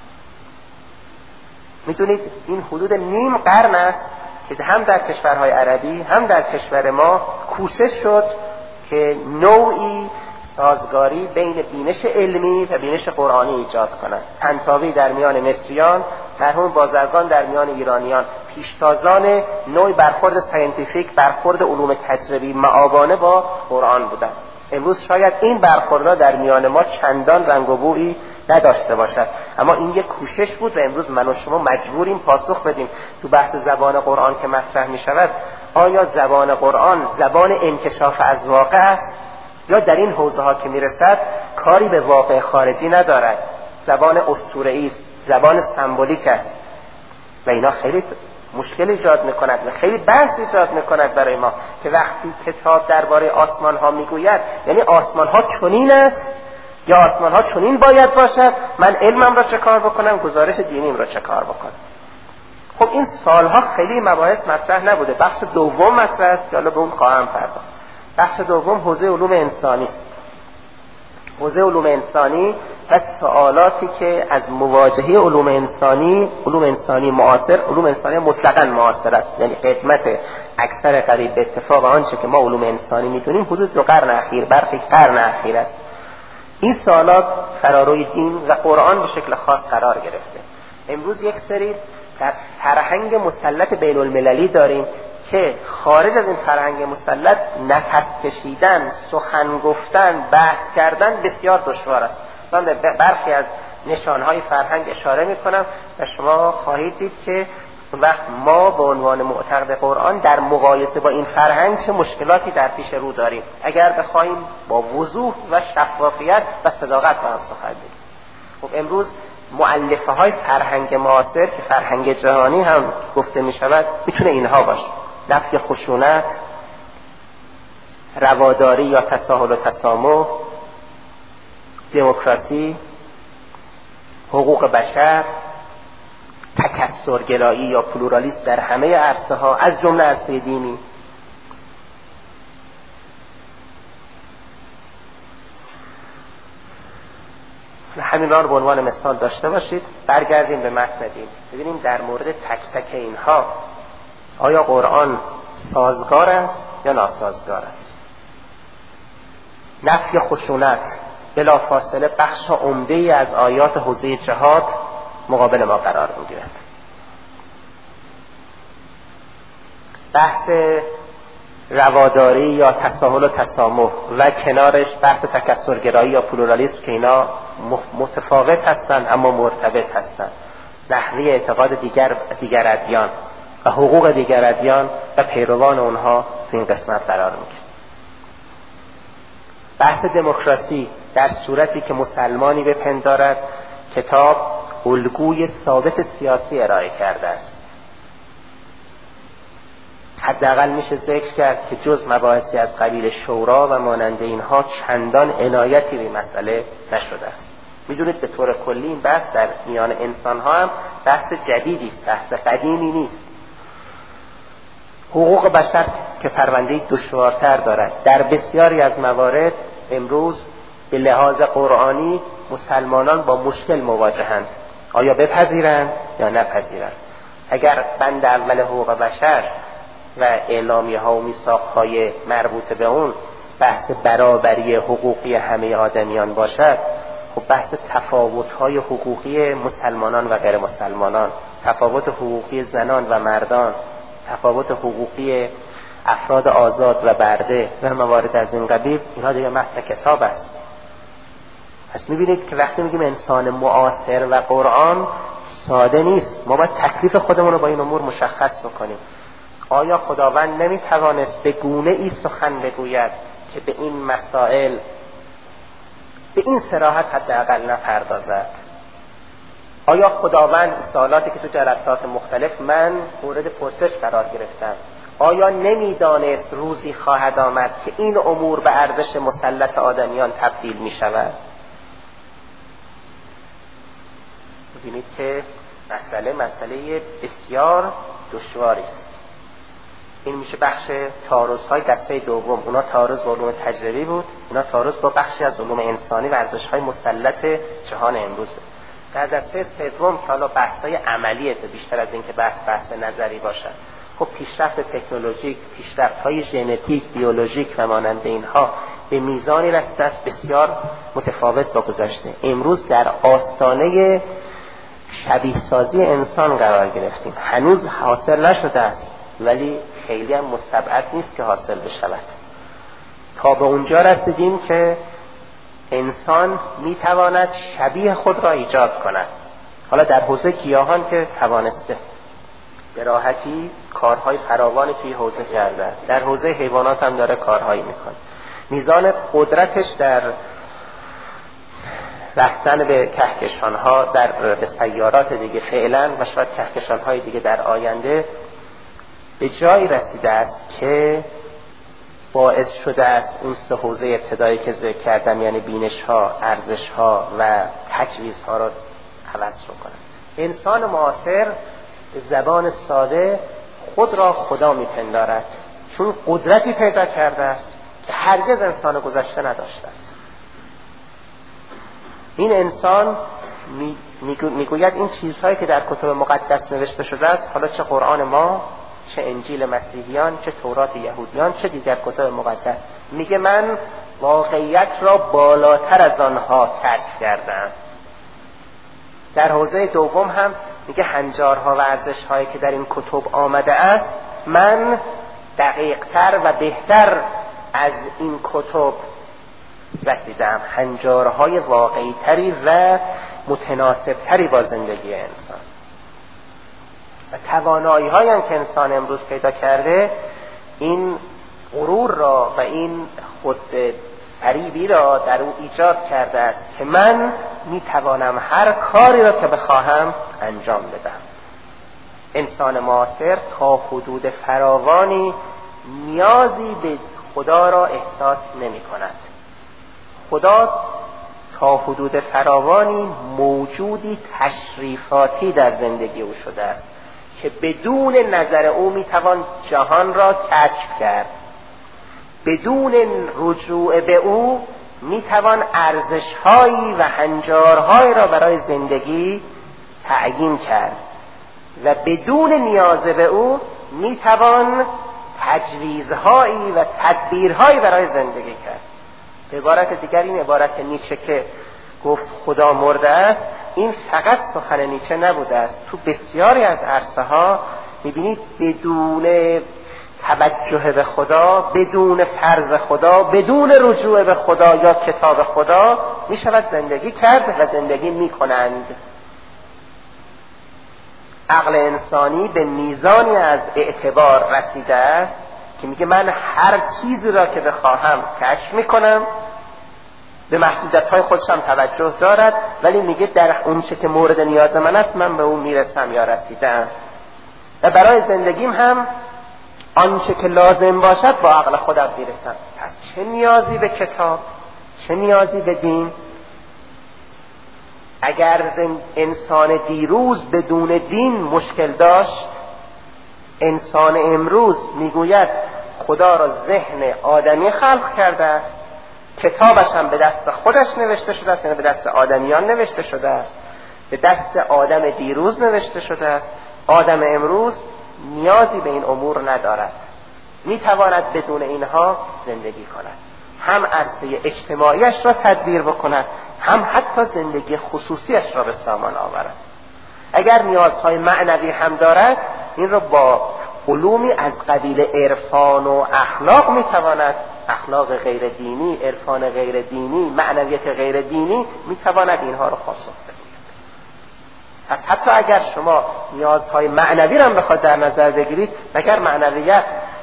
میدونید این حدود نیم قرن است که هم در کشورهای عربی هم در کشور ما کوشش شد که نوعی سازگاری بین بینش علمی و بینش قرآنی ایجاد کنند. طنطاوی در میان مصریان، مرحوم بازرگان در میان ایرانیان، پیشتازان نوعی برخورد ساینتیفیک، برخورد علوم تجربی معابانه با قرآن بودند. امروز شاید این برخوردها در میان ما چندان رنگ و بویی نداشته باشد، اما این یک کوشش بود و امروز من و شما مجبوریم پاسخ بدیم. تو بحث زبان قرآن که مطرح می شود، آیا زبان قرآن زبان انکشاف از واقع است یا در این حوزه ها که می رسد کاری به واقع خارجی ندارد، زبان اسطوره‌ای است، زبان سمبولیک است و اینا خیلی مشکل ایجاد میکند و خیلی بحث ایجاد میکند برای ما که وقتی کتاب درباره آسمان ها میگوید یعنی آسمان ها چنین است یا آسمان ها چنین باید باشد، من علمم را چه کار بکنم، گزارش دینیم را چه کار بکنم. خب این سالها خیلی مباحث مطرح نبوده. بخش دوم مطرح است که حالا به اون خواهم پرداخت. بخش دوم حوزه علوم انسانی است. حوزه علوم انسانی و سوالاتی که از مواجهه علوم انسانی معاصر، علوم انسانی مطلقاً معاصر است، یعنی قدمت اکثر قریب به اتفاق آنچه که ما علوم انسانی میدونیم حدود 2 قرن اخیر، برخی قرن اخیر است. این سوالات فراروی دین و قرآن به شکل خاص قرار گرفته. امروز یک سری در فرهنگ مسلط بین المللی داریم که خارج از این فرهنگ مسلط نفس کشیدن، سخن گفتن، بحث کردن بسیار دشوار است. من به برخی از نشانهای فرهنگ اشاره میکنم و شما خواهید دید که وقت ما به عنوان معتقد قرآن در مقایسه با این فرهنگ چه مشکلاتی در پیش رو داریم اگر بخوایم با وضوح و شفافیت و صداقت با هم سخن بگیم. خب امروز مؤلفه های فرهنگ معاصر که فرهنگ جهانی هم گفته می شود میتونه اینها باشه: نفی خشونت، رواداری یا تساهل و تسامح، دموکراسی، حقوق بشر، تکثرگرایی یا پلورالیسم در همه عرصه ها از جمله عرصه دینی. همین را رو به عنوان مثال داشته باشید. برگردیم به متن دین، ببینیم در مورد تک تک اینها آیا قرآن سازگار است یا ناسازگار است. نفی خشونت بلا فاصله بخش عمده‌ای از آیات حوزه جهاد مقابل ما قرار می‌گیرد. بحث رواداری یا تساهل و تسامح و کنارش بحث تکثرگرایی یا پلورالیسم که اینا متفاوت هستند اما مرتبط هستند. نحوه اعتقاد دیگر ادیان و حقوق دیگر ادیان و پیروان اونها تو این قسمت قرار می‌گیره. بحث دموکراسی در صورتی که مسلمانی بپندارد کتاب الگوی ثابت سیاسی ارائه کرده است. حداقل میشه ذکر کرد که جز مباحثی از قبیل شورا و مانند اینها چندان عنایتی به مسئله نشده است. میدونید به طور کلی این بحث در میان انسان‌ها هم بحث جدیدی است، بحث قدیمی نیست. حقوق بشر که پرونده دشوارتر دارد، در بسیاری از موارد امروز به لحاظ قرآنی مسلمانان با مشکل مواجهند، آیا بپذیرند یا نپذیرند. اگر بند اول حقوق بشر و اعلامیه ها و میثاق های مربوط به اون بحث برابری حقوقی همه آدمیان باشد، خب بحث تفاوت های حقوقی مسلمانان و غیر مسلمانان، تفاوت حقوقی زنان و مردان، تفاوت حقوقی افراد آزاد و برده و موارد از این قبیل، اینها دیگه متن کتاب است. پس میبینید که وقتی میگیم انسان معاصر و قرآن ساده نیست، ما باید تکلیف خودمون رو با این امور مشخص بکنیم. آیا خداوند نمیتوانست به گونه ای سخن بگوید که به این مسائل به این صراحت حداقل نپردازد؟ آیا خداوند سوالاتی که تو جلسات مختلف من مورد پرسش قرار گرفتم، آیا نمیدانست روزی خواهد آمد که این امور به ارزش مسلط آدمیان تبدیل می شود؟ ببینید که مسئله بسیار دشواری است. این میشه بخش تعارض‌های دسته دوم. اونا تعارض با علوم تجربی بود، اونا تعارض با بخشی از علوم انسانی و ارزش‌های مسلط جهان امروز. در دسته سوم که حالا بحث‌های عملیه بیشتر از این که بحث نظری باشد. خب پیشرفت تکنولوژیک، پیشرفت‌های ژنتیک، بیولوژیک و مانند اینها به میزانی رسیده است بسیار متفاوت با گذشته. امروز در آستانه شبیه سازی انسان قرار گرفتیم. هنوز حاصل نشده است ولی خیلی هم مستبعد نیست که حاصل بشود. تا به اونجا رسیدیم که انسان میتواند شبیه خود را ایجاد کند. حالا در حوزه گیاهان که توانسته به راحتی کارهای فراوانی توی حوزه کرده، در حوزه حیوانات هم داره کارهایی میکنه. میزان قدرتش در رفتن به کهکشان‌ها، به سیارات دیگه فعلا و شاید کهکشان‌های دیگه در آینده به جایی رسیده است که باعث شده است اون سه حوزه ابتدایی که ذکر کردم، یعنی بینش‌ها، ارزش‌ها و تجویزها رو عوض کنه. انسان معاصر به زبان ساده خود را خدا میپندارد، چون قدرتی پیدا کرده است که هرگز انسان گذشته نداشته است. این انسان میگوید این چیزهایی که در کتب مقدس نوشته شده است، حالا چه قرآن ما، چه انجیل مسیحیان، چه تورات یهودیان، چه دیگر کتب مقدس، میگه من واقعیت را بالاتر از آنها کشف کردم. در حوزه دوم هم میگه هنجارها و ارزش‌هایی که در این کتب آمده است، من دقیق‌تر و بهتر از این کتب رسیدم، هنجارهای واقعی‌تری و متناسب‌تری با زندگی انسان. و توانایی‌هایی هم که انسان امروز پیدا کرده، این غرور را و این خود فریبی را در او ایجاد کرده است که من میتوانم هر کاری را که بخواهم انجام بدم. انسان معاصر تا حدود فراوانی نیازی به خدا را احساس نمی کند. خدا تا حدود فراوانی موجودی تشریفاتی در زندگی او شده است که بدون نظر او میتوان جهان را کشف کرد. بدون رجوع به او میتوان ارزش‌هایی و هنجارهایی را برای زندگی تعیین کرد و بدون نیاز به او میتوان تجویزهایی و تدبیرهایی برای زندگی کرد. به عبارت دیگر این عبارت نیچه که گفت خدا مرده است، این فقط سخن نیچه نبوده است. تو بسیاری از عرصه ها میبینید بدون توجه به خدا، بدون فرض خدا، بدون رجوع به خدا یا کتاب خدا می شود زندگی کرد و زندگی می کنند. عقل انسانی به میزانی از اعتبار رسیده است که میگه من هر چیزی را که بخواهم کشف می کنم، به محدودیت‌های خودش هم توجه دارد، ولی میگه در اون چه که مورد نیاز من است من به اون میرسم یا رسیدم. و برای زندگیم هم آنچه که لازم باشد با عقل خودم میرسم. پس چه نیازی به کتاب، چه نیازی به دین؟ اگر انسان دیروز بدون دین مشکل داشت، انسان امروز میگوید خدا را ذهن آدمی خلق کرده است، کتابش هم به دست خودش نوشته شده است، یعنی به دست آدمیان نوشته شده است، به دست آدم دیروز نوشته شده است. آدم امروز نیازی به این امور ندارد، میتواند بدون اینها زندگی کند، هم عرصه اجتماعیش را تدبیر بکند، هم حتی زندگی خصوصیش را به سامان آورد. اگر نیازهای معنوی هم دارد، این را با علومی از قبیل عرفان و اخلاق میتواند، اخلاق غیر دینی، عرفان غیر دینی، معنویت غیر دینی، میتواند اینها را پاسخ بگوید. پس حتی اگر شما نیازهای معنوی را بخواد در نظر بگیرید، مگر معنویت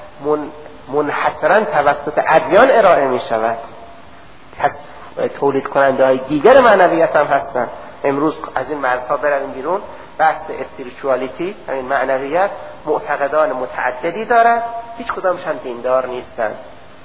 منحصراً توسط ادیان ارائه می شود؟ پس تولید کننده های دیگر معنویت هم هستند. امروز از این مرزها برویم بیرون، بحث اسپریچوالیتی، همین معنویت، معتقدان متعددی دارد، هیچ کدامش هم دیندار نیستند.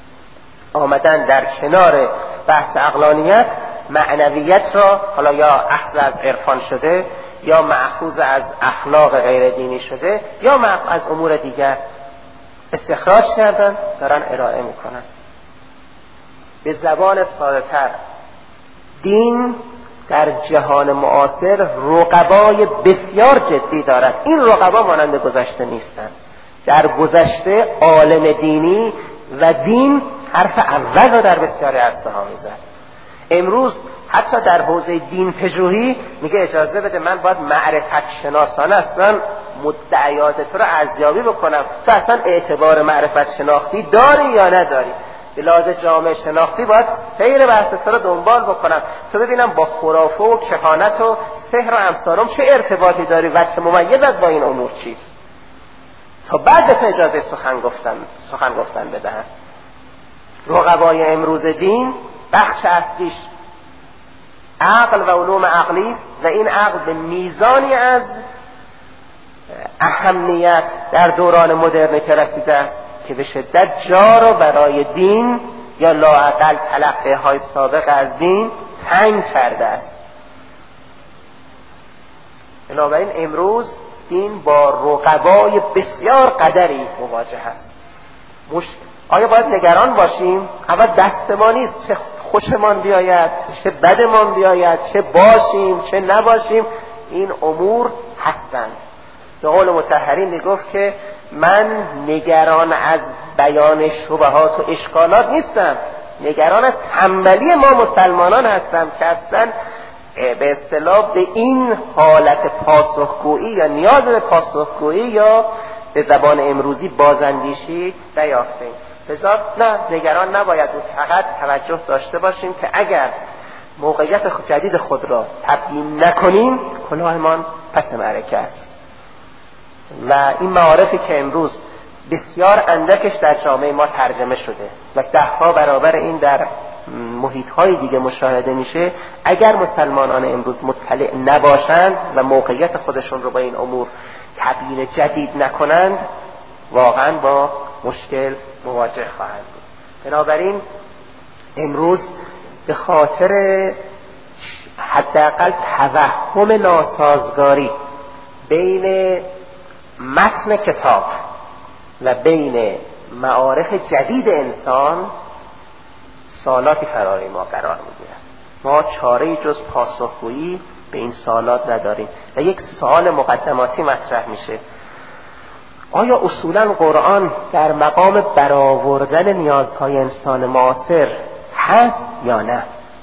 آمدن در کنار بحث عقلانیت، معنویت را حالا یا اخذ از عرفان شده، یا مأخوذ از اخلاق غیر دینی شده، یا از امور دیگر استخراج کردن، دارن ارائه میکنن. به زبان ساده تر، دین در جهان معاصر رقبای بسیار جدی دارد. این رقبا مانند گذشته نیستند. در گذشته عالم دینی و دین حرف اول را در بسیاری عرصه ها میزد. امروز حتی در حوزه دین پژوهی میگه اجازه بده من باید معرفت شناسانه اصلا مدعیات تو رو ارزیابی بکنم، تو اصلا اعتبار معرفت شناختی داری یا نداری. به لحاظ جامعه شناختی باید سیر بحث تو رو دنبال بکنم، تو ببینم با خرافه و کهانت و سحر و امثالم چه ارتباطی داری و چه ممیزت با این امور چیست، تا بعد به اجازه سخن گفتن بدهن. رقبای امروز دین بخش اصلیش عقل و علوم عقلی و این عقل به میزانی از اهمیت در دوران مدرنیته رسیده که به شدت جا رو برای دین یا لااقل تلقی های سابق از دین تنگ کرده است. بنابراین امروز دین با رقبای بسیار قدری مواجه است. آیا باید نگران باشیم؟ اول دست ما نیست چه خوشمان بیاید چه بدمان بیاید، چه باشیم چه نباشیم، این امور هستند. به قول مطهری میگفت که من نگران از بیان شبهات و اشکالات نیستم، نگران از تنبلی ما مسلمانان هستم که اصلا به اصطلاح به این حالت پاسخگویی یا نیاز به پاسخگویی یا به زبان امروزی بازاندیشی نیافتیم. لذا نه، نگران نباید بود، فقط توجه داشته باشیم که اگر موقعیت جدید خود را تبیین نکنیم کلاهمان پس معرکه است. و این معارفی که امروز بسیار اندکش در جامعه ما ترجمه شده و 10 برابر این در محیط‌های دیگه مشاهده میشه، اگر مسلمانان امروز مطلع نباشند و موقعیت خودشون رو با این امور تبیین جدید نکنند واقعا با مشکل مواجه خواهند بود. بنابراین امروز به خاطر حداقل توهم ناسازگاری بین متن کتاب و بین معارف جدید انسان سوالاتی فراری ما قرار میگیرد. ما چاره‌ای جز پاسخگویی به این سوالات نداریم و یک سوال مقدماتی مطرح میشه: آیا اصولاً قرآن در مقام برآوردن نیازهای انسان معاصر هست یا نه؟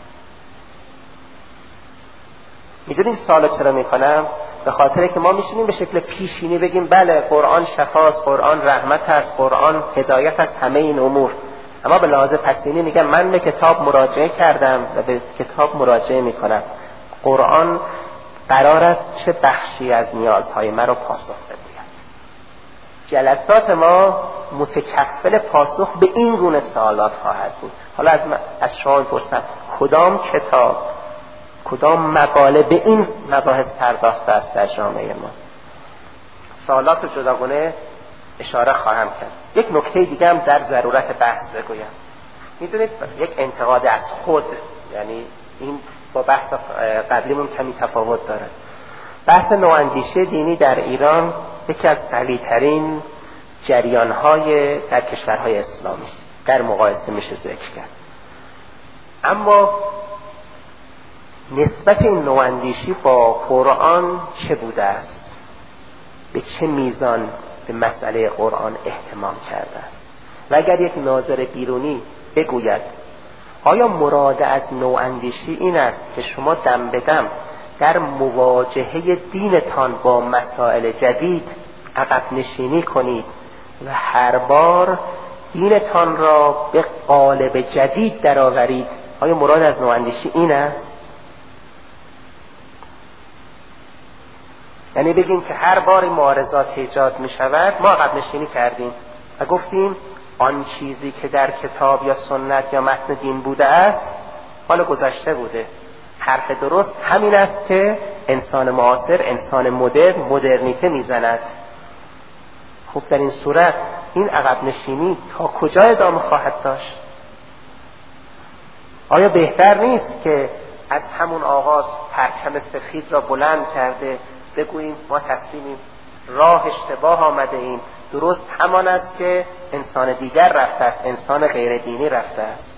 میدونید سوال چرا میکنم؟ به خاطر که ما میشونیم به شکل پیشینی بگیم بله قرآن شفاست، قرآن رحمت است، قرآن هدایت است، همه این امور. اما به لحاظ پسینی میگم من به کتاب مراجعه کردم و به کتاب مراجعه میکنم. قرآن قرار است چه بخشی از نیازهای من رو پاسخ بگوید. جلسات ما متکفل پاسخ به این گونه سوالات خواهد بود. حالا از شما میپرسم کدام کتاب، کدام مقاله به این مباحث پرداخته است در جامعه ما؟ سوالات رو جداگانه اشاره خواهم کرد. یک نکته دیگه هم در ضرورت بحث بگویم. میدونید یک انتقاد از خود، یعنی این با بحث قبلیمون کمی تفاوت داره. بحث نواندیشی دینی در ایران یکی از قوی‌ترین جریان‌های در کشورهای اسلامی است. در مقایسه میشه ذکر کرد. اما نسبت این نواندیشی با قرآن چه بوده است؟ به چه میزان به مسئله قرآن اهتمام کرده است؟ و اگر یک ناظر بیرونی بگوید آیا مراد از نواندیشی این است که شما دم به دم در مواجهه دینتان با مسائل جدید عقب نشینی کنید و هر بار دینتان را به قالب جدید درآورید، آیا مراد از نواندیشی این است؟ یعنی بگیم که هر بار معارضات ایجاد می شود ما عقب نشینی کردیم و گفتیم آن چیزی که در کتاب یا سنت یا متن دین بوده است حال گذشته بوده. حرف درست همین است که انسان معاصر، انسان مدرنیته میزند. خب در این صورت این عقب نشینی تا کجا ادامه خواهد داشت؟ آیا بهتر نیست که از همون آغاز پرچم سفید را بلند کرده بگوییم ما تسلیمیم، راه اشتباه آمده ایم، درست همان است که انسان دیگر رفته است، انسان غیر دینی رفته است؟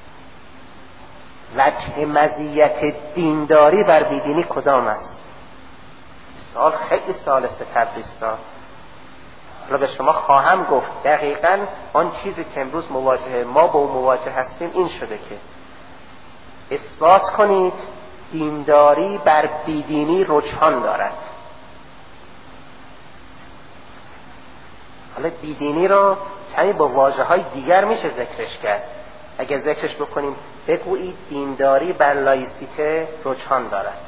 وجه مزیت دینداری بر بیدینی کدام است؟ سوال خیلی سوال است تبریستا. حالا به شما خواهم گفت دقیقاً آن چیزی که امروز ما با مواجه هستیم این شده که اثبات کنید دینداری بر بیدینی رجحان دارد. حالا بیدینی رو کمی با واژه‌های دیگر میشه ذکرش کرد. اگه ذکرش بکنیم بگویید دینداری بر لایسیته رجحان دارد،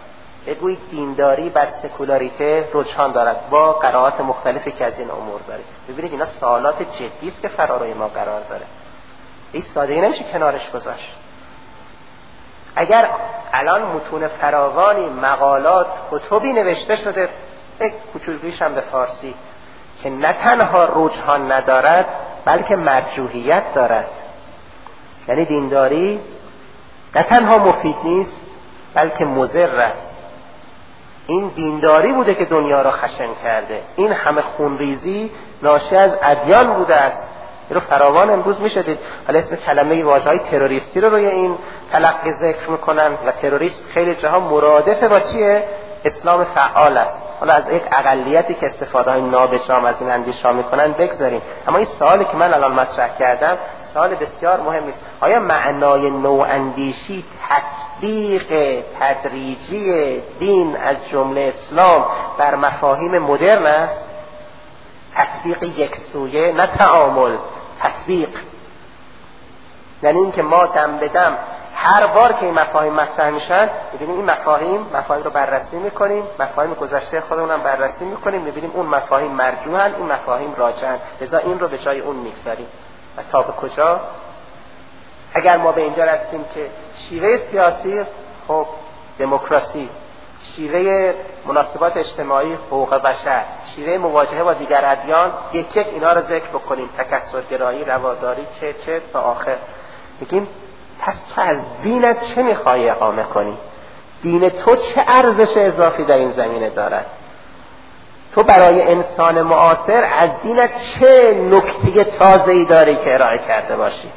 بگویید دینداری بر سکولاریته رجحان دارد با قرائات مختلفی که از این امور داره. ببینید اینا سوالات جدی است که فراروی ما قرار داره. این سادگی نمیشه کنارش گذاشت. اگر الان متون فراوانی، مقالات، کتبی نوشته شده، یک کوچولویش هم به فارسی، که نه تنها رجحان ندارد بلکه مرجوحیت دارد، یعنی دینداری نه تنها مفید نیست بلکه مضر است. این دینداری بوده که دنیا را خشن کرده. این همه خونریزی ناشی از ادیان بوده است. این رو فراوان امروز میشه دید. حالا اسم کلمه واژه‌های تروریستی رو روی این تلقی ذکر میکنن و تروریست خیلی جاها مرادف با چیه؟ اسلام فعال است. حالا از یک اقلیتی که استفاده های نابجام از این اندیشه میکنن بگذاریم، اما این سوالی که من الان مطرح کردم سوال بسیار مهم است. آیا معنای نواندیشی تطبیق تدریجی دین از جمله اسلام بر مفاهیم مدرن است؟ تطبیق یک سویه، نه تعامل، تطبیق. یعنی این که ما دم به دم هر بار که این مفاهیم مطرح میشن ببینیم این مفاهیم رو بررسی میکنیم، مفاهیم گذشته خودمون هم بررسی میکنیم، ببینیم اون مفاهیم مرجوحن، این مفاهیم راجحن، لذا این رو به جای اون میگذاریم. و تا به کجا؟ اگر ما به اینجا رسیدیم که شیوه سیاسی، خب دموکراسی، شیوه مناسبات اجتماعی، حقوق بشر، شیوه مواجهه با دیگر ادیان، یک یک اینا رو ذکر بکنیم، تکثرگرایی، رواداری، چه تا آخر. میگیم پس تو از دینت چه میخوای اقامه کنی؟ دین تو چه ارزش اضافی در این زمینه دارد؟ تو برای انسان معاصر از دینت چه نکته تازه‌ای داری که ارائه کرده باشی؟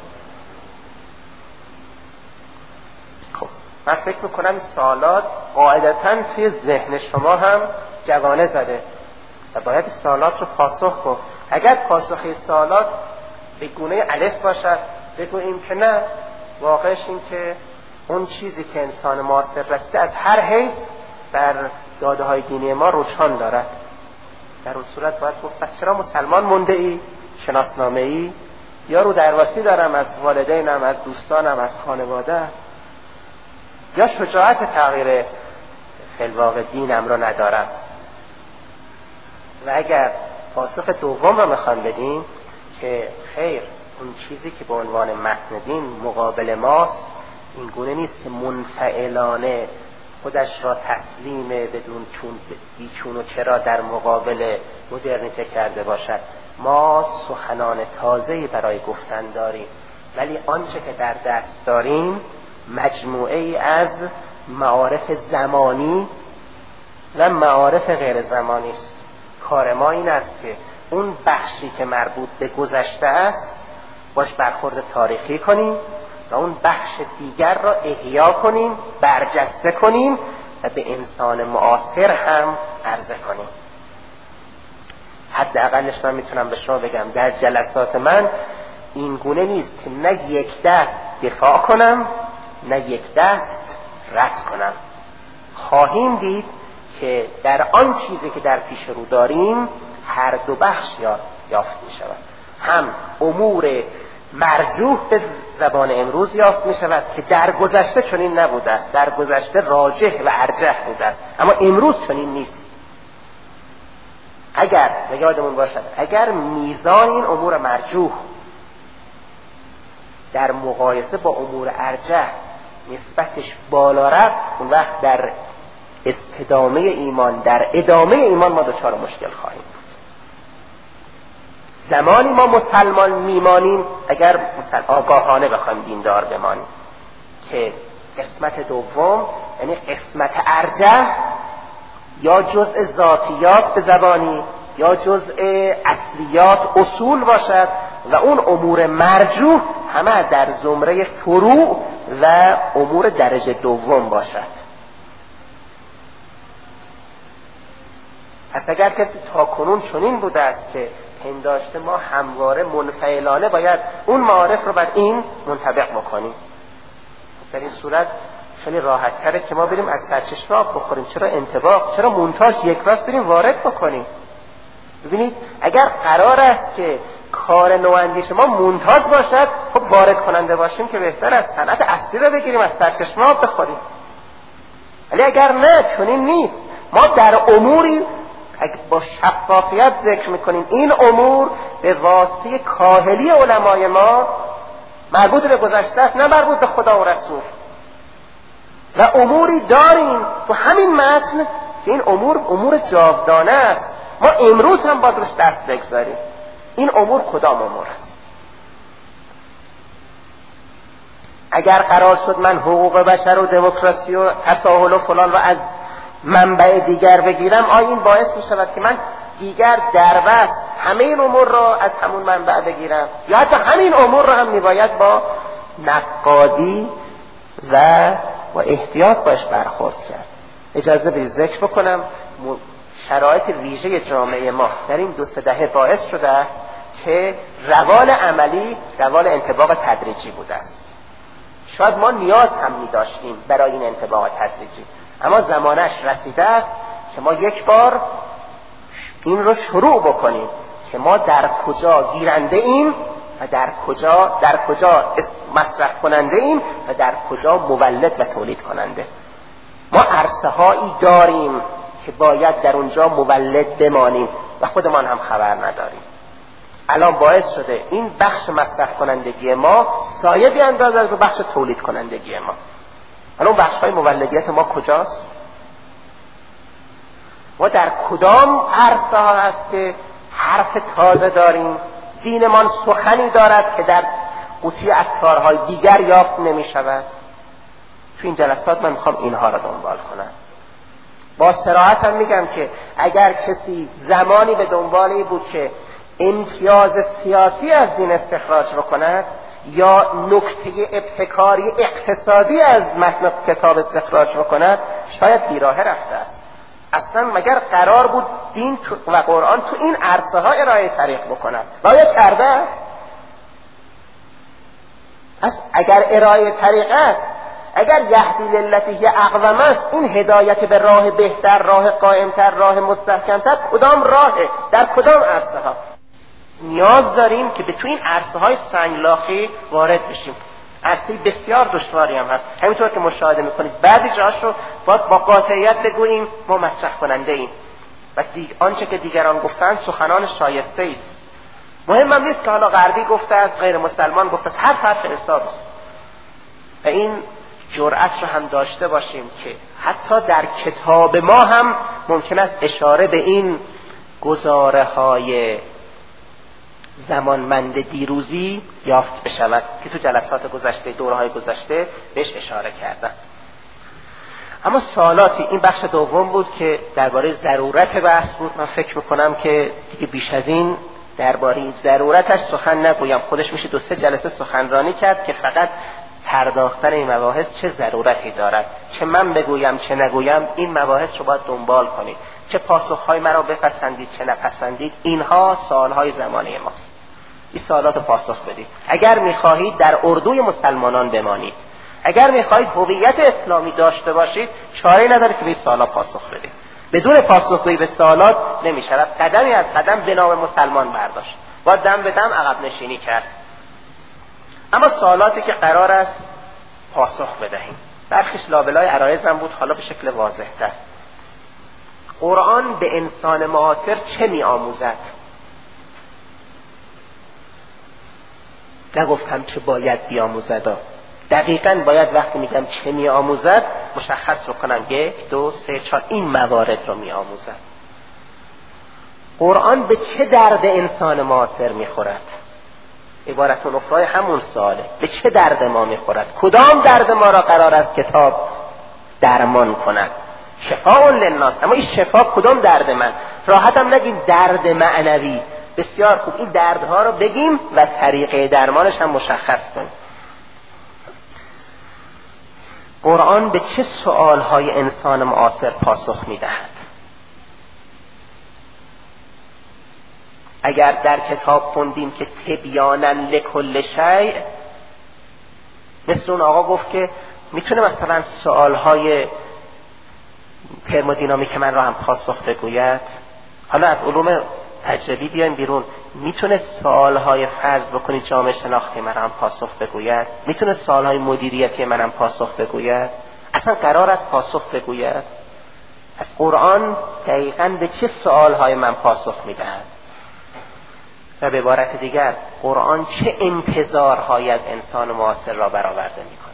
خب من فکر میکنم این سوالات قاعدتاً توی ذهن شما هم جوانه زده و باید این سوالات رو پاسخ کن. اگر پاسخ این سوالات به گونه الف باشد بگوییم که نه، واقعش این که اون چیزی که انسان معاصر رسیده از هر حیث در داده های دینی ما رجحان دارد. در اون صورت باید گفت پس چرا مسلمان مونده ای؟ شناسنامه ای؟ یا رو درواسی دارم از والدینم، از دوستانم، از خانواده؟ یا شجاعت تغییر فی‌الواقع دینم رو ندارم؟ و اگر پاسخ دوم رو میخوام بدیم که خیر، اون چیزی که به عنوان متن دین مقابل ماست این گونه نیست که منفعلانه خودش را تسلیم بدون چون و چرا در مقابل مدرنیته کرده باشد. ما سخنان تازه‌ای برای گفتن داریم، ولی آنچه که در دست داریم مجموعه ای از معارف زمانی و معارف غیر زمانی است. کار ما این است که اون بخشی که مربوط به گذشته است باش برخورد تاریخی کنیم و اون بخش دیگر را احیا کنیم، برجسته کنیم و به انسان معاصر هم عرضه کنیم. حداقلش من میتونم به شما بگم در جلسات من این گونه نیست که نه یک دست دفاع کنم نه یک دست رد کنم. خواهیم دید که در آن چیزی که در پیش رو داریم هر دو بخش یافت می شود. هم امور مرجوح به زبان امروز یافت می شود که در گذشته چنین نبوده است، در گذشته راجح و ارجح بوده است، اما امروز چنین نیست. اگر یادمون باشد اگر میزان این امور مرجوح در مقایسه با امور ارجح نسبتش بالا رفت، اون وقت در استدامه ایمان، در ادامه ایمان ما دچار مشکل خواهیم بود. زمانی ما مسلمان میمانیم اگر آگاهانه بخوایم دیندار بمانیم که قسمت دوم، یعنی قسمت ارجح، یا جزء ذاتیات به زبانی یا جزء اصلیات اصول باشد و اون امور مرجوح همه در زمره فروع و امور درجه دوم باشد. پس اگر کسی تاکنون چنین بوده است که پنداشته ما همواره منفعلانه باید اون معارف رو بر این منطبق بکنیم، در این صورت خیلی راحت تره که ما بریم از سرچشمه آب بخوریم. چرا انطباق؟ چرا مونتاژ یک راست بریم وارد بکنیم؟ ببینید اگر قرار است که کار نواندیش ما مونتاژ باشد، خب وارد کننده باشیم که بهتر است. صنعت اصلی رو بگیریم از سرچشمه آب بخوریم. ولی اگر نه چنین نیست، ما در اموری با شفافیت ذکر میکنیم این امور به واسطه کاهلی علمای ما مربوط به گذشته است، نه مربوط به خدا و رسول. و اموری داریم تو همین متن که این امور جاودانه است، ما امروز هم باید روش دست بگذاریم. این امور کدام امور است؟ اگر قرار شد من حقوق بشر و دموکراسی و تساهل و فلان و از منبع دیگر بگیرم، این باعث می شود که من دیگر در وقت همه این امور را از همون منبع بگیرم، یا حتی همین امور را هم می باید با نقادی و احتیاط باش برخورد کرد. اجازه بدید ذکر بکنم شرایط ویژه جامعه ما در این 2-3 دهه باعث شده است که روال عملی روال انطباق تدریجی بوده است. شاید ما نیاز هم می داشتیم برای این انطباق تدریجی، اما زمانش رسیده است که ما یک بار این رو شروع بکنیم که ما در کجا گیرنده ایم و در کجا مصرف کننده ایم و در کجا مولد و تولید کننده. ما عرصه هایی داریم که باید در اونجا مولد بمانیم و خودمان هم خبر نداریم. الان باعث شده این بخش مصرف کنندگی ما سایه بیاندازد از بخش تولید کنندگی ما. الان بخش های مولدیت ما کجاست؟ ما در کدام عرصه ها هست که حرف تازه داریم؟ دینمان سخنی دارد که در قوطی عطارهای دیگر یافت نمی شود. تو این جلسات من میخوام اینها را دنبال کنم. با صراحت هم میگم که اگر کسی زمانی به دنبالی بود که امتیاز سیاسی از دین استخراج بکند یا نکته ابتکاری اقتصادی از متن کتاب استخراج بکند، شاید بیراه رفته است. اصلا مگر قرار بود دین و قرآن تو این عرصه ها ارائه طریق بکند؟ باید کرده است. اگر ارائه طریق است، اگر یهدی للتی هی اقوم است، این هدایت به راه بهتر، راه قائمتر، راه مستحکمتر کدام راهه؟ در کدام عرصه ها؟ نیاز داریم که به تو این عرصه های سنگلاخی وارد بشیم. عرصه بسیار دشواری هم هست، همینطور که مشاهده میکنید بعضی جاهاش رو باید با قاطعیت بگوییم ما مصرف کننده ایم و آنچه که دیگران گفتن سخنان شایسته است. مهم هم نیست که حالا غربی گفته است، غیر مسلمان گفته است، هر حرف حساب است. و این جرأت رو هم داشته باشیم که حتی در کتاب ما هم ممکن است اشاره به این گزاره های زمانمند دیروزی یافت بشود که تو جلسات گذشته، دوره‌های گذشته بهش اشاره کردم. اما سوالاتی، این بخش دوم بود که درباره ضرورت بحث بود. من فکر میکنم که دیگه بیش از این درباره ضرورتش سخن نگویم، خودش میشه 2-3 جلسه سخنرانی کرد که فقط پرداختن این مباحث چه ضرورتی دارد. چه من بگویم چه نگویم، این مباحث رو باید دنبال کنید. چه پاسخهای مرا بپسندید چه نپسندید، اینها سوالهای زمانه ماست. این سوالات رو پاسخ بدید. اگر میخواهید در اردوی مسلمانان بمانید، اگر میخواهید هویت اسلامی داشته باشید، چاره‌ای نداره که به این سوالات پاسخ بدید. بدون پاسخگویی به سوالات نمیشود قدمی از قدم به نام مسلمان برداشت، باید دم به دم عقب نشینی کرد. اما سوالاتی که قرار است پاسخ بدهیم، برخیش لابلای عرایضم بود، حالا به شکل واضح‌تر. قرآن به انسان معاصر چه می‌آموزد؟ نگفتم چه باید بیاموزد، دقیقاً باید وقتی میگم چه میآموزد مشخص بکنم 1 2 3 4 این موارد رو میآموزد. قرآن به چه درد انسان معاصر میخورد؟ عبارت اخرى همون سواله، به چه درد ما میخورد؟ کدام درد ما را قرار است کتاب درمان کند؟ شفاء للناس. اما این شفا کدام درد من؟ راحتم نگیم درد معنوی. بسیار خوب، این دردها رو بگیم و طریقه درمانش هم مشخص کنیم. قرآن به چه سؤالهای انسان معاصر پاسخ میدهد؟ اگر در کتاب خوندیم که تبیانا لکل شیء، مثل اون آقا گفت که میتونه مثلا سؤالهای ترمودینامیک من رو هم پاسخ بگوید. حالا از علوم تجربی بیایم بیرون، میتونه سوالهای فرض بکنید جامعه شناختی من هم پاسخ بگوید، میتونه سوالهای مدیریتی من هم پاسخ بگوید. اصلا قرار است پاسخ بگوید؟ از قرآن دقیقاً به چه سوالهای من پاسخ میدهد؟ و به عبارت دیگر قرآن چه انتظارهایی از انسان معاصر را برآورده میکند؟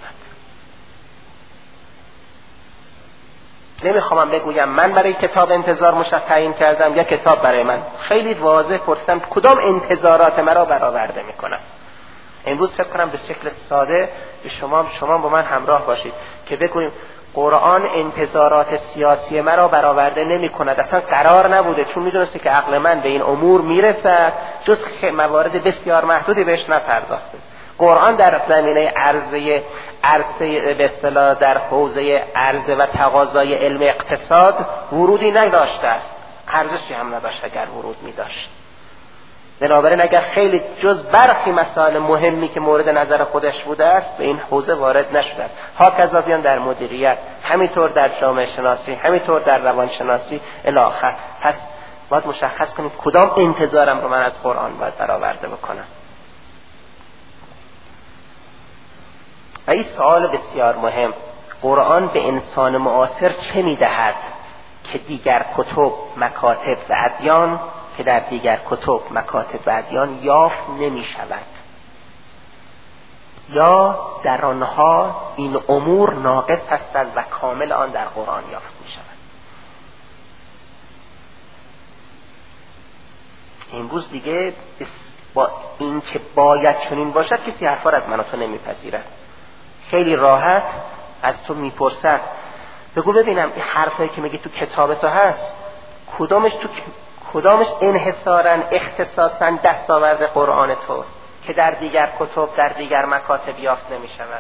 نمیخوام بگویم من برای کتاب انتظار تعیین کردم یا کتاب برای من. خیلی واضح پرسیدم کدام انتظارات مرا برآورده میکند. امروز فکر کنم به شکل ساده به شما با من همراه باشید که بگوییم قرآن انتظارات سیاسی مرا برآورده نمی کند. اصلا قرار نبوده، چون میدونسته که عقل من به این امور میرسد، جز موارد بسیار محدودی بهش نپرداخته. قرآن در زمینه عرضه به اصطلاح در حوزه عرضه و تقاضای علم اقتصاد ورودی نداشته است، ارزشی هم نداشت اگر ورود می داشت. بنابراین اگر خیلی جز برخی مسائل مهمی که مورد نظر خودش بوده است به این حوزه وارد نشده است. هاکذا بیان در مدیریت، همینطور در جامعه شناسی، همینطور در روانشناسی الی آخر. پس باید مشخص کنیم کدام انتظارم رو من از قرآن باید برآورده بکنم. و این سوال بسیار مهم، قرآن به انسان معاصر چه میدهد که دیگر کتب، مکاتب و ادیان که در دیگر کتب، مکاتب و ادیان یافت نمی شود، یا در آنها این امور ناقص هستند و کامل آن در قرآن یافت می شود. امروز دیگه با این که باید چنین باشد کسی حرفا از من و تو نمیپذیرد. خیلی راحت از تو میپرسد بگو ببینم این حرفایی که میگی تو کتاب تو هست کدامش انحصاراً اختصاصاً دستاورد قرآن توست که در دیگر کتب، در دیگر مکاتب یافت نمی شود؟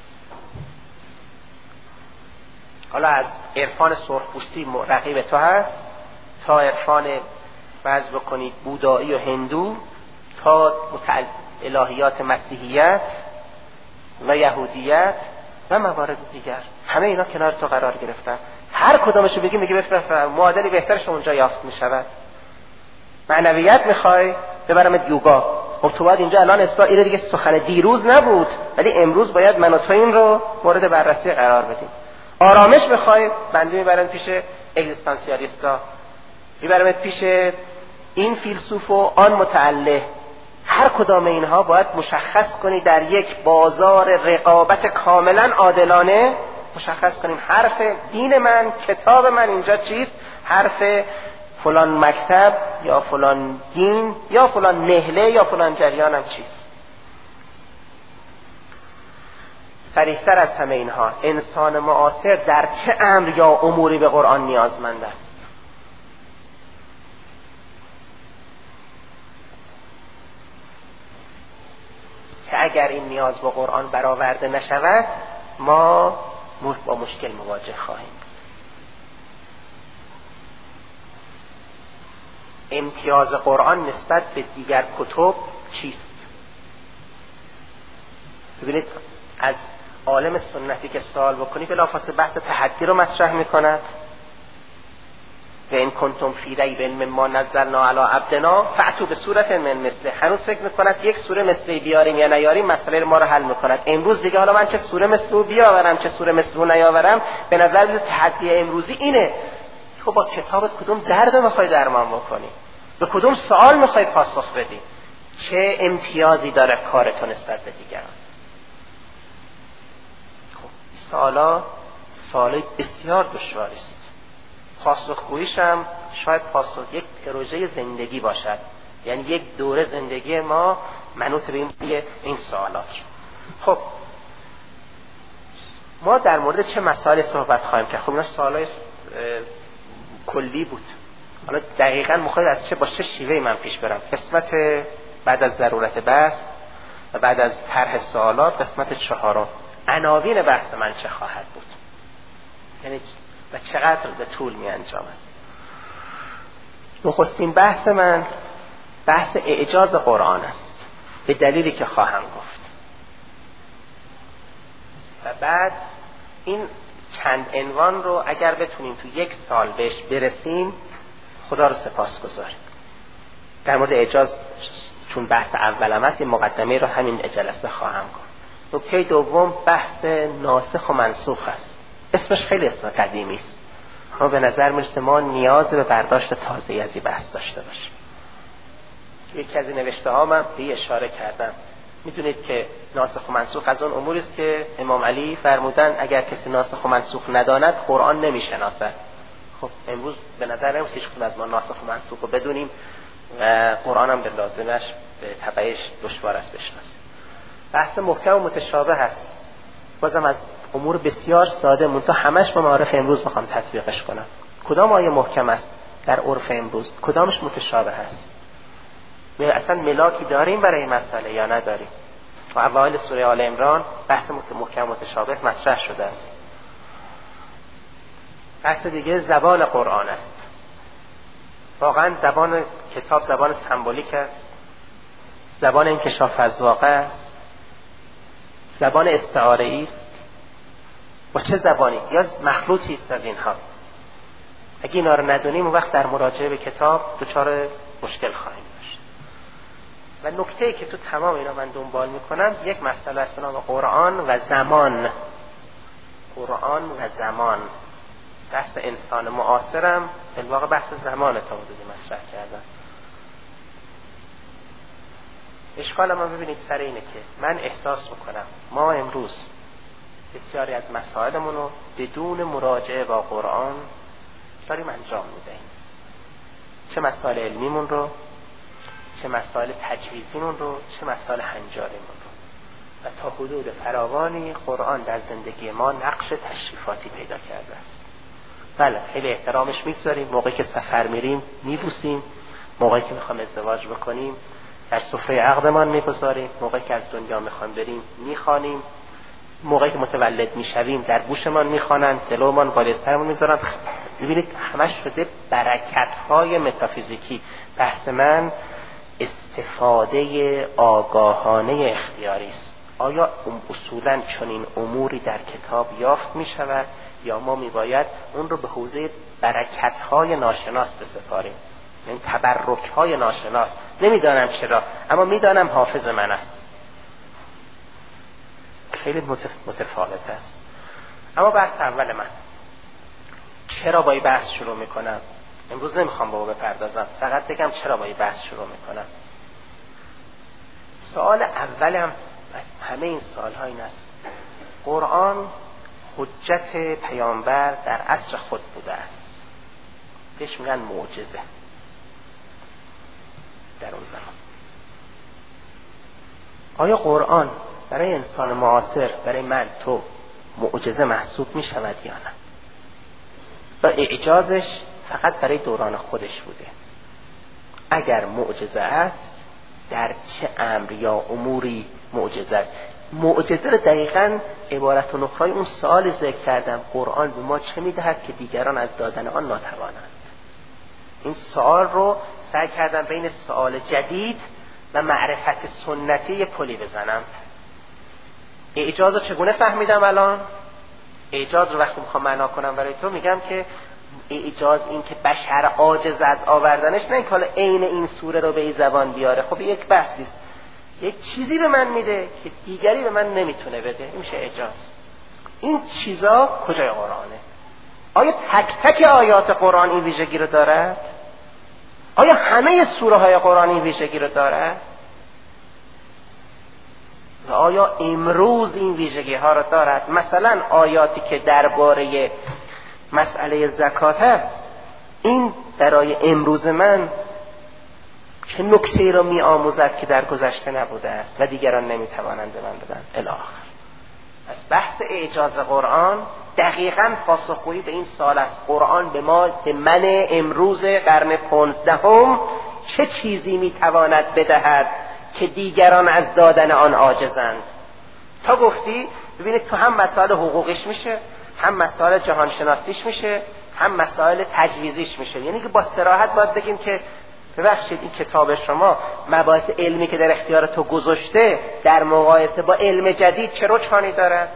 حالا از عرفان سرخپوستی رقیب تو هست تا عرفان فرض بکنید بودایی و هندو تا الهیات مسیحیت و یهودیت و موارد دیگر، همه اینا کنار تو قرار گرفتن. هر کدامشو بگی میگه بفهم معادلی بهترش اونجا یافت میشود. معنویت میخوای ببرمت یوگا، خب تو باید اینجا الان اصلاح ایده دیگه سخن دیروز نبود، ولی امروز باید من و تو این رو مورد بررسی قرار بدیم. آرامش میخوای بنده میبرم پیش اگزیستانسیالیستا، میبرم پیش این فیلسوف و آن متعله. هر کدام اینها باید مشخص کنی در یک بازار رقابت کاملا عادلانه مشخص کنیم حرف دین من، کتاب من اینجا چیست، حرف فلان مکتب یا فلان دین یا فلان نهله یا فلان جریانم چیست. صریح‌تر از همه اینها انسان معاصر در چه امر یا اموری به قرآن نیازمند است؟ که اگر این نیاز با قرآن برآورده نشود ما با مشکل مواجه خواهیم. امتیاز قرآن نسبت به دیگر کتب چیست؟ ببینید از عالم سنتی که سوال بکنی بلافاصله بحث تحدی رو مطرح میکند و این کنتم فی ریب مما نزلنا علی عبدنا فأتوا بسورة من مثله. هنوز فکر میکند یک سوره مثلی بیاریم یا نیاریم مسئله ما رو حل میکند. امروز دیگه حالا من چه سوره مثلی بیاورم چه سوره مثلی نیاورم، به نظر میاد تحدی امروزی اینه تو با کتابت کدوم درد میخوای درمان بکنی، به کدوم سوال میخوای پاسخ بدی، چه امتیازی داره کارتون نسبت به دیگران. خب سوالای بسیار دشواری است. پاسخگوییش هم شاید یک پروژه زندگی باشد، یعنی یک دوره زندگی ما منوط به این سوالات. خب ما در مورد چه مسائلی صحبت خواهیم کرد؟ خب اینا سوالای کلی بود. حالا دقیقاً میخواید از با چه شیوهی من پیش برم؟ قسمت بعد از ضرورت بحث و بعد از طرح سوالات، قسمت 4 عناوین بحث من چه خواهد بود، یعنی و چقدر به طول می انجامد. نخستین بحث من بحث اعجاز قرآن است به دلیلی که خواهم گفت، و بعد این چند عنوان رو اگر بتونیم تو یک سال بهش برسیم خدا رو سپاس گذاریم. در مورد اعجاز چون بحث اولم هست یه مقدمه رو همین جلسه خواهم گفت. نکته دوم بحث ناسخ و منسوخ است. اسمش خیلی اسم قدیمی است، اما به نظر میرسه ما نیاز به برداشت تازه‌ای از این بحث داشته باشیم. یکی از این نوشته ها من به اشاره کردم. میدونید که ناسخ و منسوخ از اون اموری است که امام علی فرمودن اگر کسی ناسخ و منسوخ نداند قرآن نمیشناسد. خب امروز به نظر نمیاد هیچ کدوم از ما ناسخ و منسوخ رو بدونیم و قرآن هم به لازمش به تبعش دشوار است بشناسیم. بحث محکم و متشابه هست، بازم از امور بسیار ساده منتها همش با معارف امروز میخوام تطبیقش کنم. کدام آیه محکم است در عرف امروز، کدامش متشابه هست؟ اصلا ملاکی داریم برای این مسئله یا نداریم؟ و اوایل سوره آل عمران بحث محکم متشابه مطرح شده است. بحث دیگه زبان قرآن است. واقعا زبان کتاب زبان سمبولیک است، زبان انکشاف از واقع است، زبان استعاره‌ای است. و چه زبانی؟ یا مخلوطی است از اینها. اگه اینا رو ندونیم اون وقت در مراجعه به کتاب دچار مشکل خواهیم داشت. و نکته‌ای که تو تمام اینا من دنبال میکنم یک مسئله است به نام قرآن و زمان. قرآن و زمان. بحث انسان معاصرم در واقع بحث زمان تا حدودی مطرح کردم. اشکال من ببینید سر اینه که من احساس میکنم ما امروز بسیاری از مسائلمون رو بدون مراجعه با قرآن داریم انجام میدهیم. چه مسائل علمیمون رو، چه مسائل تجویزیمون رو، چه مسائل هنجاریمون رو. و تا حدود فراوانی قرآن در زندگی ما نقش تشریفاتی پیدا کرده است. بله خیلی احترامش میگذاریم، موقعی که سفر میریم میبوسیم، موقعی که میخوام ازدواج بکنیم در سفره عقدمان میگذاریم، موقعی که از دنیا میخوام بریم میخوانیم، موقعی که متولد میشویم در گوشمان میخوانند، جلومان بالای سرمون میذارند. ببینید همش شده برکت‌های متافیزیکی. بحث من استفاده آگاهانه اختیاری است. آیا اصولاً چنین اموری در کتاب یافت میشود یا ما میباید اون رو به حوزه برکت‌های ناشناس بسپاریم؟ این تبرک‌های ناشناس. نمیدانم چرا اما میدانم حافظ من است. خیلی متفاوت است. اما بحث اول من چرا با این بحث شروع میکنم؟ امروز نمیخوام با او بپردازم، فقط بگم چرا با این بحث شروع میکنم. سوال اولم از همه این سوال‌ها این است: قرآن حجت پیامبر در عصر خود بوده است، بهش میگن معجزه در اون زمان. آیا قرآن برای انسان معاصر، برای من تو معجزه محسوب می شود یا نه؟ و اعجازش فقط برای دوران خودش بوده؟ اگر معجزه است در چه امر یا اموری معجزه است؟ معجزه رو دقیقاً عبارت و نخرای اون سوال ذکر کردم: قرآن به ما چه میدهد که دیگران از دادن آن ناتوانند؟ این سوال رو سعی کردم بین سوال جدید و معرفت سنتی پلی بزنم. اعجاز رو چگونه فهمیدم الان؟ اعجاز رو وقتی میخوام معنا کنم برای تو میگم که اعجاز این که بشر عاجز از آوردنش، نه اینکه عین این سوره رو به این زبان بیاره. خب یک بحثی است، یک چیزی به من میده که دیگری به من نمیتونه بده، این میشه اعجاز. این چیزا کجای قرآنه؟ آیا تک تک آیات قرآن این ویژگی رو دارد؟ آیا همه سوره های قرآن این ویژگی رو دارد؟ و آیا امروز این ویژگی ها رو دارد؟ مثلا آیاتی که درباره مسئله زکات هست، این برای امروز من چه نکته را می آموزد که در گذشته نبوده است و دیگران نمی توانند به من بدن الاخر. از بحث اعجاز قرآن دقیقاً پاسخگویی به این سوال است: قرآن به ما، به من امروز قرن 15 چه چیزی می تواند بدهد که دیگران از دادن آن عاجزند؟ تا گفتی ببینید تو هم مسائل حقوقیش میشه، هم مسائل جهانشناسیش میشه، هم مسائل تجویزیش میشه. یعنی که با صراحت باید بگیم که ببخشید این کتاب شما مباحث علمی که در اختیار تو گذاشته در مقایسه با علم جدید چه رجحانی دارد؟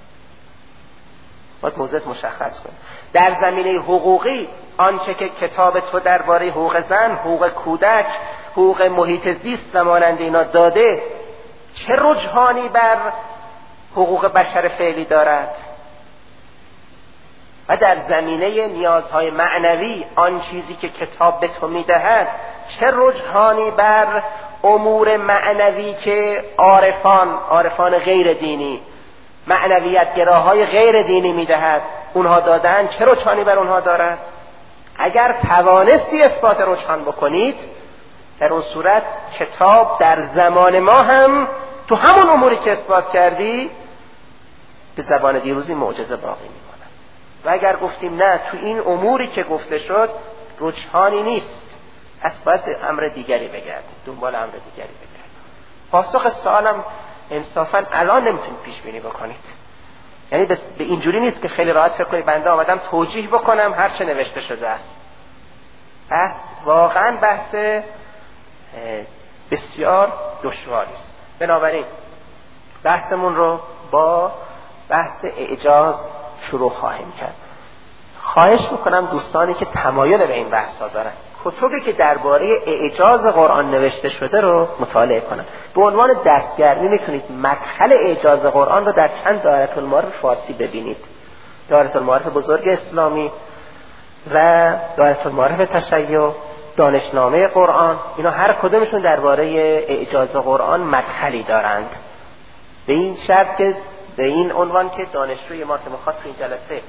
باید موضوعت مشخص کنید. در زمینه حقوقی آنچه که کتاب تو درباره حقوق زن، حقوق کودک، حقوق محیط زیست و مانند اینا داده چه رجحانی بر حقوق بشر فعلی دارد؟ و در زمینه نیازهای معنوی آن چیزی که کتاب به تو میدهد چه رجحانی بر امور معنوی که عارفان غیر دینی، معنویت گراهای غیر دینی میدهد اونها دادن، چه رجحانی بر اونها دارد؟ اگر توانستی اثبات رجحان بکنید، در اون صورت کتاب در زمان ما هم تو همون اموری که اثبات کردی به زبان دیروزی معجزه باقی میکنه. و اگر گفتیم نه تو این اموری که گفته شد رجحانی نیست، پس باید امر دیگری بگردیم، دنبال امر دیگری بگردیم. پاسخ سوالم انصافا الان نمیتونید پیش بینی بکنید، یعنی به اینجوری نیست که خیلی راحت فکر کنید بنده آمدم توجیه بکنم هر چه نوشته شده است. بحث واقعا بحث بسیار دشواری است. بنابراین بحثمون رو با بحث اعجاز شروع خواهیم کرد. خواهش میکنم دوستانی که تمایل به این بحث ها دارن کتبی که درباره اعجاز قرآن نوشته شده رو مطالعه کنن. به عنوان دستگرمی میتونید مدخل اعجاز قرآن رو در چند دایره المعارف فارسی ببینید. دایره المعارف بزرگ اسلامی و دایره المعارف تشیع، دانشنامه قرآن، اینا هر کدومشون درباره اعجاز قرآن مدخلی دارند. به این شرط که به این عنوان که دانشجوی ما که میخواد تو این جلسه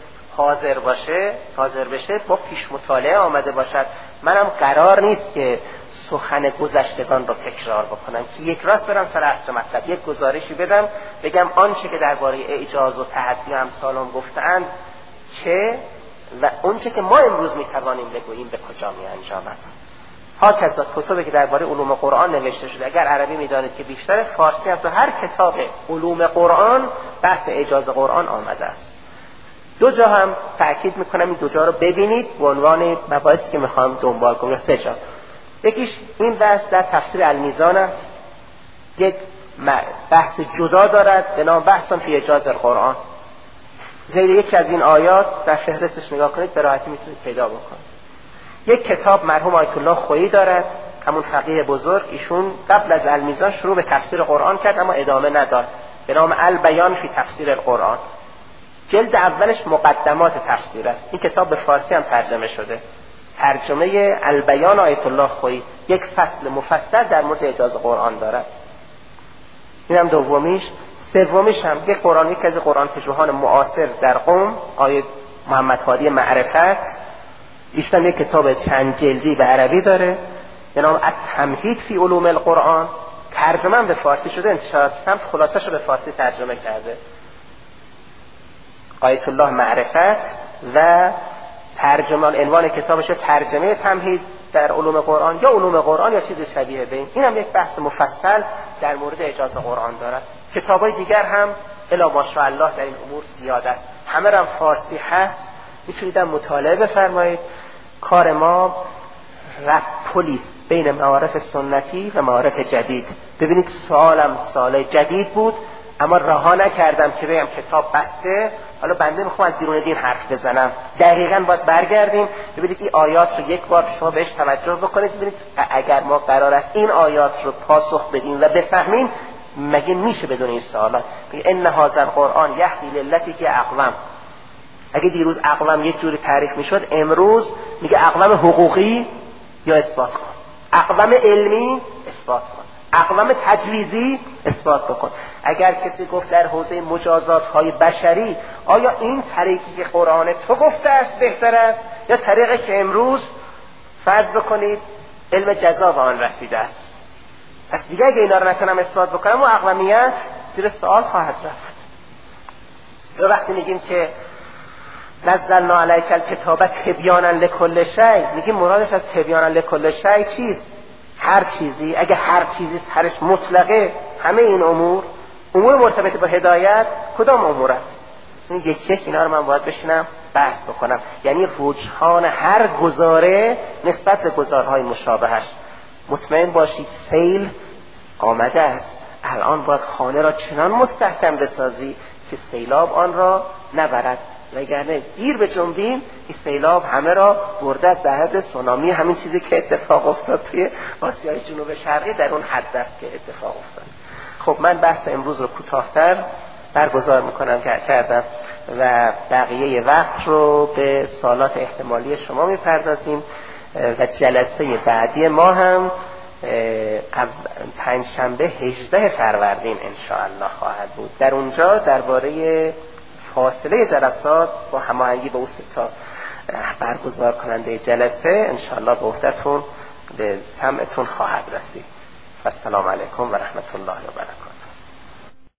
حاضر بشه با پیش مطالعه آمده باشد. منم قرار نیست که سخن گذشتگان رو تکرار بکنم که یک راست برم سر اصل مطلب، یک گزارشی بدم بگم آنچه که درباره اعجاز و تحدی و امثالم گفتند چه و اونچه که ما امروز میتوانیم بگوییم به کجا میانجامد. هاکذا کتبی که درباره علوم قرآن نوشته شده، اگر عربی میدانید که بیشتر، فارسی هم تو هر کتاب علوم قرآن بحث اعجاز قرآن آمده است. دو جا هم تأکید میکنم این دو جا رو ببینید به عنوان مباحثی که میخوام دنبال کنم. سه جا. یکیش این بحث در تفسیر المیزان است، یک بحث جدا دارد به نام بحث فی اعجاز القرآن. زیر یکی از این آیات در فهرستش نگاه کنید به راحتی میتونید پیدا بکنید. یک کتاب مرحوم آیت الله خویی دارد، همون فقیه بزرگ، ایشون قبل از المیزان شروع به تفسیر قرآن کرد اما ادامه نداد، به نام البیان فی تفسیر القرآن. جلد اولش مقدمات تفسیر است. این کتاب به فارسی هم ترجمه شده، ترجمه البیان آیت الله خویی، یک فصل مفصل در مورد اعجاز قرآن دارد. اینم دومیش. سومیش هم یک از قرآن پژوهان معاصر در قم، آیه محمد هادی معرفت، ایشون یک کتاب چند جلدی به عربی داره به نام التمهید فی علوم القرآن، ترجمه به فارسی شده، انتشارات سمت خلاصه‌شو به فارسی ترجمه کرده. آیت الله معرفت و ترجمه، عنوان کتابش ترجمه تمهید در علوم قرآن یا علوم قرآن یا چیز شبیه به این. اینم یک بحث مفصل در مورد اعجاز قرآن دارد. کتابای دیگر هم الا ماشاءالله در این امور زیاد است، همه هم فارسی هست، میتونید مطالعه بفرمایید. کار ما پلیس بین معارف سنتی و معارف جدید. ببینید سوالم سوال جدید بود اما رها نکردم که بگم کتاب بسته، حالا بنده میخوام از بیرون دین حرف بزنم. دقیقاً باید برگردیم ببینید این آیات رو یک بار شما بهش توجه بکنید، ببینید اگر ما قرار است این آیات رو پاسخ بدیم و بفهمیم مگه میشه بدون این سوالات؟ ان هذا القرآن یهدی للتی که اقوم. اگه دیروز اقوم یک جوری تعریف میشد، امروز میگه اقوم حقوقی یا اثبات کن، اقوم علمی اثبات کن، اقوام تجویزی اثبات بکن. اگر کسی گفت در حوزه مجازات های بشری آیا این طریقی که قرآن تو گفته است بهتر است یا طریقی که امروز فرض بکنید علم جزا به آن رسیده است؟ پس دیگه اگه اینا رو نتونم اثبات بکنم و اقومیت زیر سوال خواهد رفت. یا وقتی میگیم که نزلنا علیک الکتاب تبیانا لکل شیء، میگیم مرادش از تبیانا لکل شیء چیست؟ هر چیزی. اگه هر چیزی هرش مطلقه، همه این امور مرتبط با هدایت کدام امور است؟ یک اینا رو من باید بشینم بحث بکنم. یعنی رجحان هر گزاره نسبت به گزارهای مشابهش. مطمئن باشید سیل آمده است، الان باید خانه را چنان مستحکم بسازی که سیلاب آن را نبرد، وگرنه دیر به جنبیم این سیلاب همه را برده است در حد سونامی. همین چیزی که اتفاق افتاد توی آسیای جنوب شرقی در اون حد است که اتفاق افتاد. خب من بحث امروز رو کوتاه‌تر برگزار میکنم که کردم. و بقیه وقت رو به سوالات احتمالی شما میپردازیم و جلسه بعدی ما هم پنجشنبه 18 فروردین انشاءالله خواهد بود. در اونجا درباره فاصله جلسات با هماهنگی با اون تا برگزار کننده جلسه انشاءالله به عهدتون به سمعتون خواهد رسید. السلام علیکم و رحمت الله و برکاته.